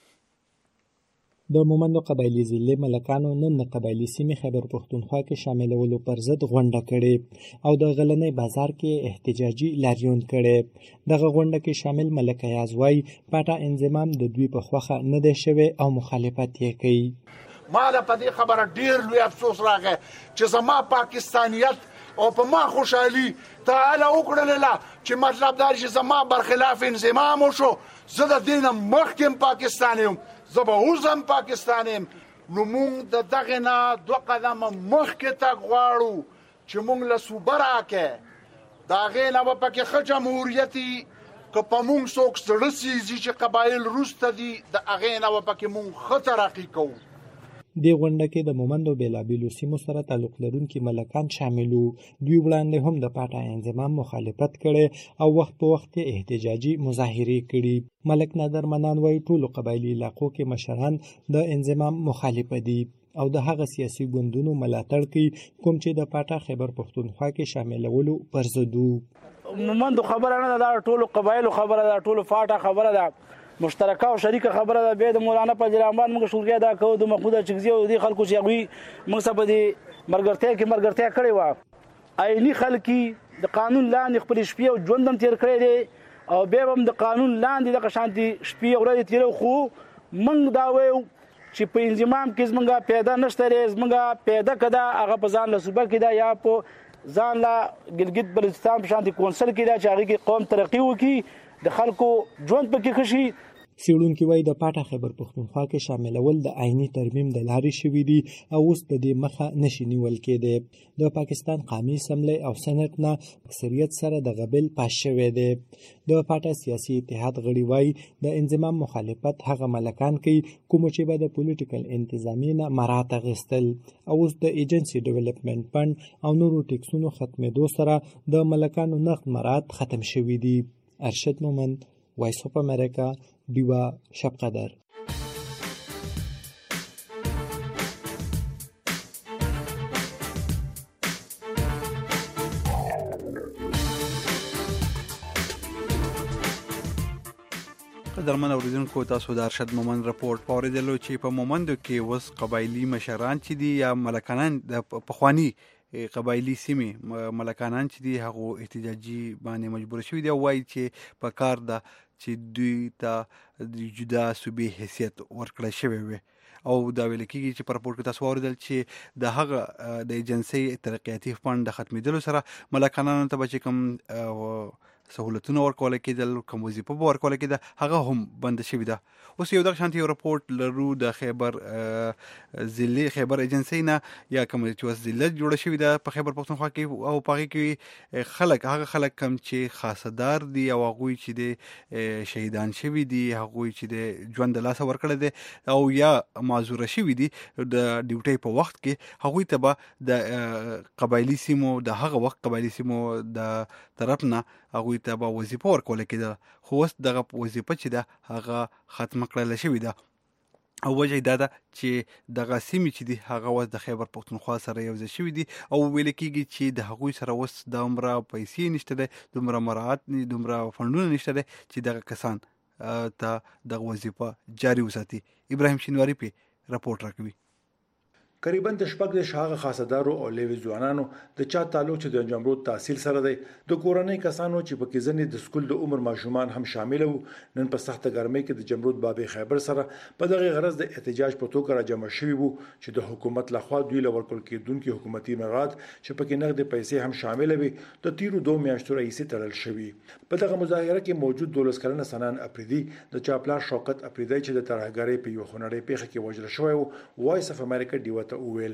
د مومندو قبایلی ضلع ملکانو نن د قبایلی سیمې خیبر پښتونخوا کې شاملولو پر ضد غونډه کړې او د غلنۍ بازار کې احتجاجي لاریون کړي. دغه غونډه کې شامل ملک ایاز وایي پاټا انضمام د دوی په خوخه نه دی شوی او مخالفت یې کوي. ما له پدې خبره ډیر لوی افسوس راغی چې زما پاکستانیت او په ما خوشحالي تعالی وکړله چې مطلب دا چې زما برخلاف انضمام وشو. زه د دینه مخکې پاکستانی یم، زه به اوس هم پاکستانی یم. نو مونږ د دغه نه دوه قدمه مخکې تګ غواړو چې مونږ له صوبه راکې د هغې نه به پکې ښه جمهوریت وي. که په مونږ څوک زړه سیزي چې قبایل وروسته دي، د هغې نه به پکې مونږ ښه ترقي کوو. دې غونډه کې د مومندو بیلابیلو سیمو سره تعلق لرونکي ملکان شامل وو. دوی وړاندې هم د پاټا انضمام مخالفت کړي او وخت په وخت کې احتجاجي مظاهرې کړي. ملک نادر منان وایي ټولو قبایلي علاقو کې مشران د انضمام مخالف دي. او د هغه سیاسي ګوندونو ملاتړ کوي کوم چې د پاټا خیبر پښتونخوا کې شاملولو پر ضد وو. مومند خبره نه ده، ټولو قبایلو خبره ده، ټولو فاټا خبره ده، مشترکه او شریکه خبره ده. به د مولانا فضل الرحمن موږ شکریه ادا کوو د محمود چغزي او د خلکو چې هغوی موږ سره په دې ملګرتیا کې ملګرتیا کړې وه. عیني خلکي د قانون لاندې خپلې شپې او ژوند هم تېر کړی دی او بیا به هم د قانون لاندې دغه شانتې شپې او ورځې تېروو. خو موږ دا وایو چې په انضمام کې زمونږ پیدا نشته دی، زمونږ پیدا که ده هغه په ځان له صوبه کې ده یا په ځان له ګلګت بلوچستان په شانتې کونسل کې ده چې هغې کې قوم ترقي وکړي، د خلکو ژوند پکې ښه شي. څېړونکي وایي د پاټا خیبر پښتونخوا کې شاملول د عیني ترمیم د لارې شوي دي او اوس د دې مخه نشي نیول کېدی. د پاکستان قومي اسمبلی او سنټ نه اکثریت سره د غبل پاس شوی دی. د پاټا سیاسي اتحاد غړي وایي د انضمام مخالفت هغه ملکان کوي کوم چې به د پولیټیکل انتظامیې نه مراعات اخیستل او اوس د ایجنسي ډیولپمنټ فنډ او نورو ټیکسونو ختمېدو سره د ملکانو نقد مراعات ختم شوي دي. ارشد مومند، وایس اف امریکا، دیوا شبقدر. قدرمن اوریدونکو، تاسو د ارشد مومند رپورټ پوریدلو چې په مومندو کې اوس قبایلی مشران چې دي یا ملکانان د پخوانی قبایلی سیمې ملکانان چې دي هغه احتجاجي باندې مجبور شوي دي او وایي چې په کار ده چې دوی ته د جدا صوبې حیثیت ورکړی شوی وي او دا ویل کېږي چې په رپورټ کې تاسو واورېدل چې د هغه د ایجنسۍ ترقیاتي فنډ د ختمېدلو سره ملکانانو ته به چې کوم سهولتونه ورکول کېدل، کوم وظیفه به ورکول کېده، هغه هم بنده شوې ده. اوس یو دغه شانتې یو رپورټ لرو د خیبر ضلعې خیبر ایجنسۍ نه یا کوم چې اوس ضلع جوړه شوې ده په خیبر پښتونخوا کې او په هغې کې خلک هغه خلک کم چې خاصدار دي او هغوی چې د شهیدان شوي دي، هغوی چې د ژوند د لاسه ورکړی دی او یا معذوره شوي دي د ډیوټۍ په وخت کې، هغوی ته به د قبایلي سیمو د هغه وخت قبایلي سیمو د طرف نه هغوی ته به وظیفه ورکول کېده. خو اوس دغه وظیفه چې ده هغه ختمه کړله شوې ده او وجه دا ده چې دغه سیمې چې دي هغه اوس د خیبر پښتونخوا سره یو ځای شوي دي او ویل کېږي چې د هغوی سره اوس دومره پیسې نشته دی، دومره مراعات دومره فنډونه نشته دی چې دغه کسان ته دغه وظیفه جاري وساتي. ابراهیم شینواری پې رپورټ راکوي. قریبا د شپږ د شاغه خاصدارو او لوی ځوانانو د چا تعلق چې د جمهوریت تحصیل سره دی، د کورنۍ کسانو چې په کې ځنې د سکول د عمر ماشومان هم شامل وو، نن په سخته ګرمۍ کې د جمهوریت بابي خیبر سره په دغه غرض د احتجاج په توګه راجمع شوي وو چې د حکومت لخوا دوی له ورکول کېدونکو حکومتي مراد چې په کې نقد پیسې هم شامل وي د تیرو دوه میاشتو رئیس تړل شوی. په دغه مظاهره کې موجود دولس کلنه سنان اپریدي د چاپلار شوکت اپریدي چې د ترهګرۍ په یو خنړې پیښه کې وژل شوی وو، وایس اف امریکا دیوته اویل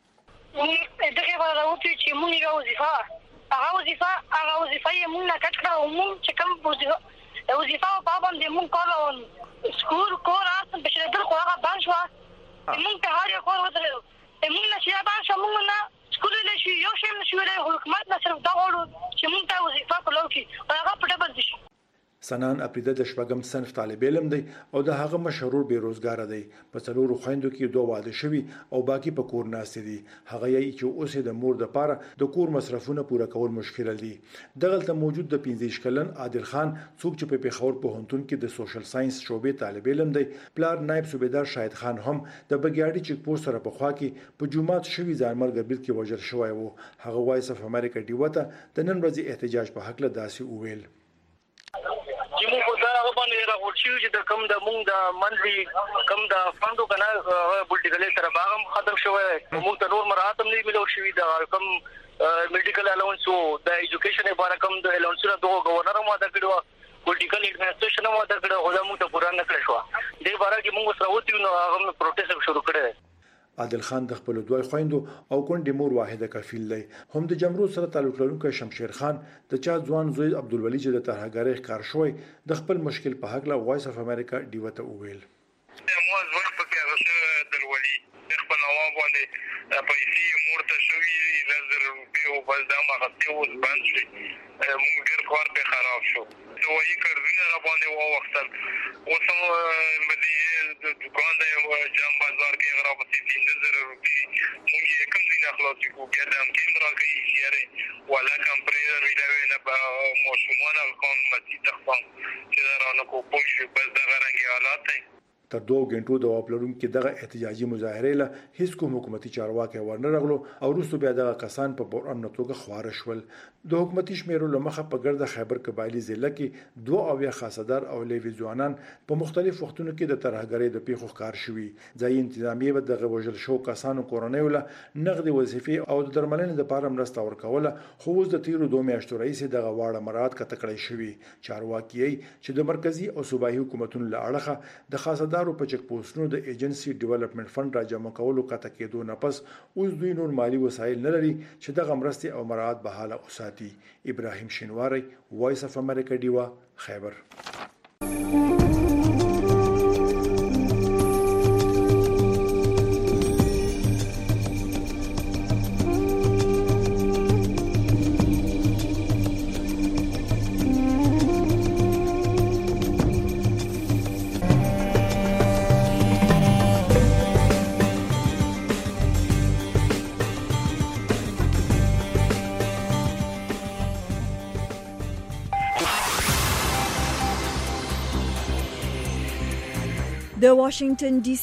دغه راوتی چې مونږ یو وظیفه هغه وظیفه هغه وظیفه یې مونږ نه کټ کړو، مونږ چې کوم وظیفه وظیفه په باندې مونږ کولو سکول کور اصل په شدت خو هغه باندې شو مونږ ته هر یو کور ودرېدو مونږ نه چې باندې شو مونږ نه سکول نه شو یو شی نه شو له حکومت نه صرف دا وړو چې مونږ ته وظیفه کولو کې هغه په ډبل دي. سنان اپریده د شپږم صنف طالب علم دی او د هغه مشهور بیروزګار دی. په څلورو خويندو کې دوه واده شوي او باقی په کور ناست دي. هغه یې چې اوس د مور د پاره د کور مصرفونه پوره کول مشکل دي. دغلته موجود د پنځه کلن عادل خان څوک چې په پیښور پوهنتون کې د سوشل ساينس شعبې طالب علم دی، پلار نائب صوبیدار شاهد خان هم د بګیاړي چک پوسټ سره په خوا کې په جمعات شوي ځانمرګ برید کې وژل شوی وو. هغه وایس اف امریکا دیوته د نن ورځې احتجاج په حق له داسې اوویل چې موږ دا باندې راغول شو چې د کم د موږ د منځي کم د فندو کنه پولیټیکل سره باغم ختم شوی، موږ ته نور مراحت هم نه ملو شوی، د کم میډیکل الاونس او د ایجوکیشن لپاره کم د الاونس نه دوه گورنر مو دا کړو، پولیټیکل ایڈمنسټریشن مو دا کړو، خو موږ ته پورا نه کړی شو. دې باره کې موږ سره وتی نو هغه پروټیست شروع کړی. عادل خان د خپل دوه خويندو او کونډې مور واحده کفیل دی. هم د جمهوریت سره تعلق لرونکی شمشیر خان د چا ځوان زوی عبدالولي چې د ترهګرۍ ښکار شوی د خپل مشکل په حق له وایس اف امریکا دیوته اوویل مو زوی په کې هغه درولي خپل نواب باندې پیسې مورته شوی لزر روپیه او بل دا مغته اوس باندې موږ ډېر کار په خراب شو. دوی کړونه را باندې و وختل اوس هم د دکان د جام بازار کې غرا په پنځه زره روپۍ مونږ یې کوم دین اخلاصي کو بیا د کیمرا کې یاره ولا کمپریزر ویډیو نه به موسمونه کوم متي تخفام چې رانه کو پوښي بس دا غرانګي حالات تر دوه غنټو د واپلرونکو دغه احتجاجي مظاهره له هیڅ کوم حکومتي چارواکي ورنه رغلو او وروسته بیا دغه کسان په پرامن توګه خوار شول. د حکومتي شمیرو لمخه په ګرد خیبر قبایلی ضلع کې دوه اویا خاصدار او لیوی ځوانان په مختلف وختونو کې د ترهګرۍ د پیښو ښکار شوي. ځای انتظامیه به د وژل شو کسانو کورنۍ له نقد وظیفې او د درملنې لپاره مرسته ورکوله، خو اوس د تیرو دوه میاشتو رئیس دغه واړه مراد کته کړی شوی. چارواکي چې د مرکزی او صوبایي حکومتونو له اړخه د خاصدارو په چک پوسټونو د ایجنسی ډیولپمنٹ فند را جمع کولو کته کېدو نه پس اوس دوی نور مالی وسایل نه لري چې دغه مرستې او مراد به حاله وساتي. ابراهیم شینواری، وایس اف امریکا، دیوا، خیبر. د واشنگټن ډي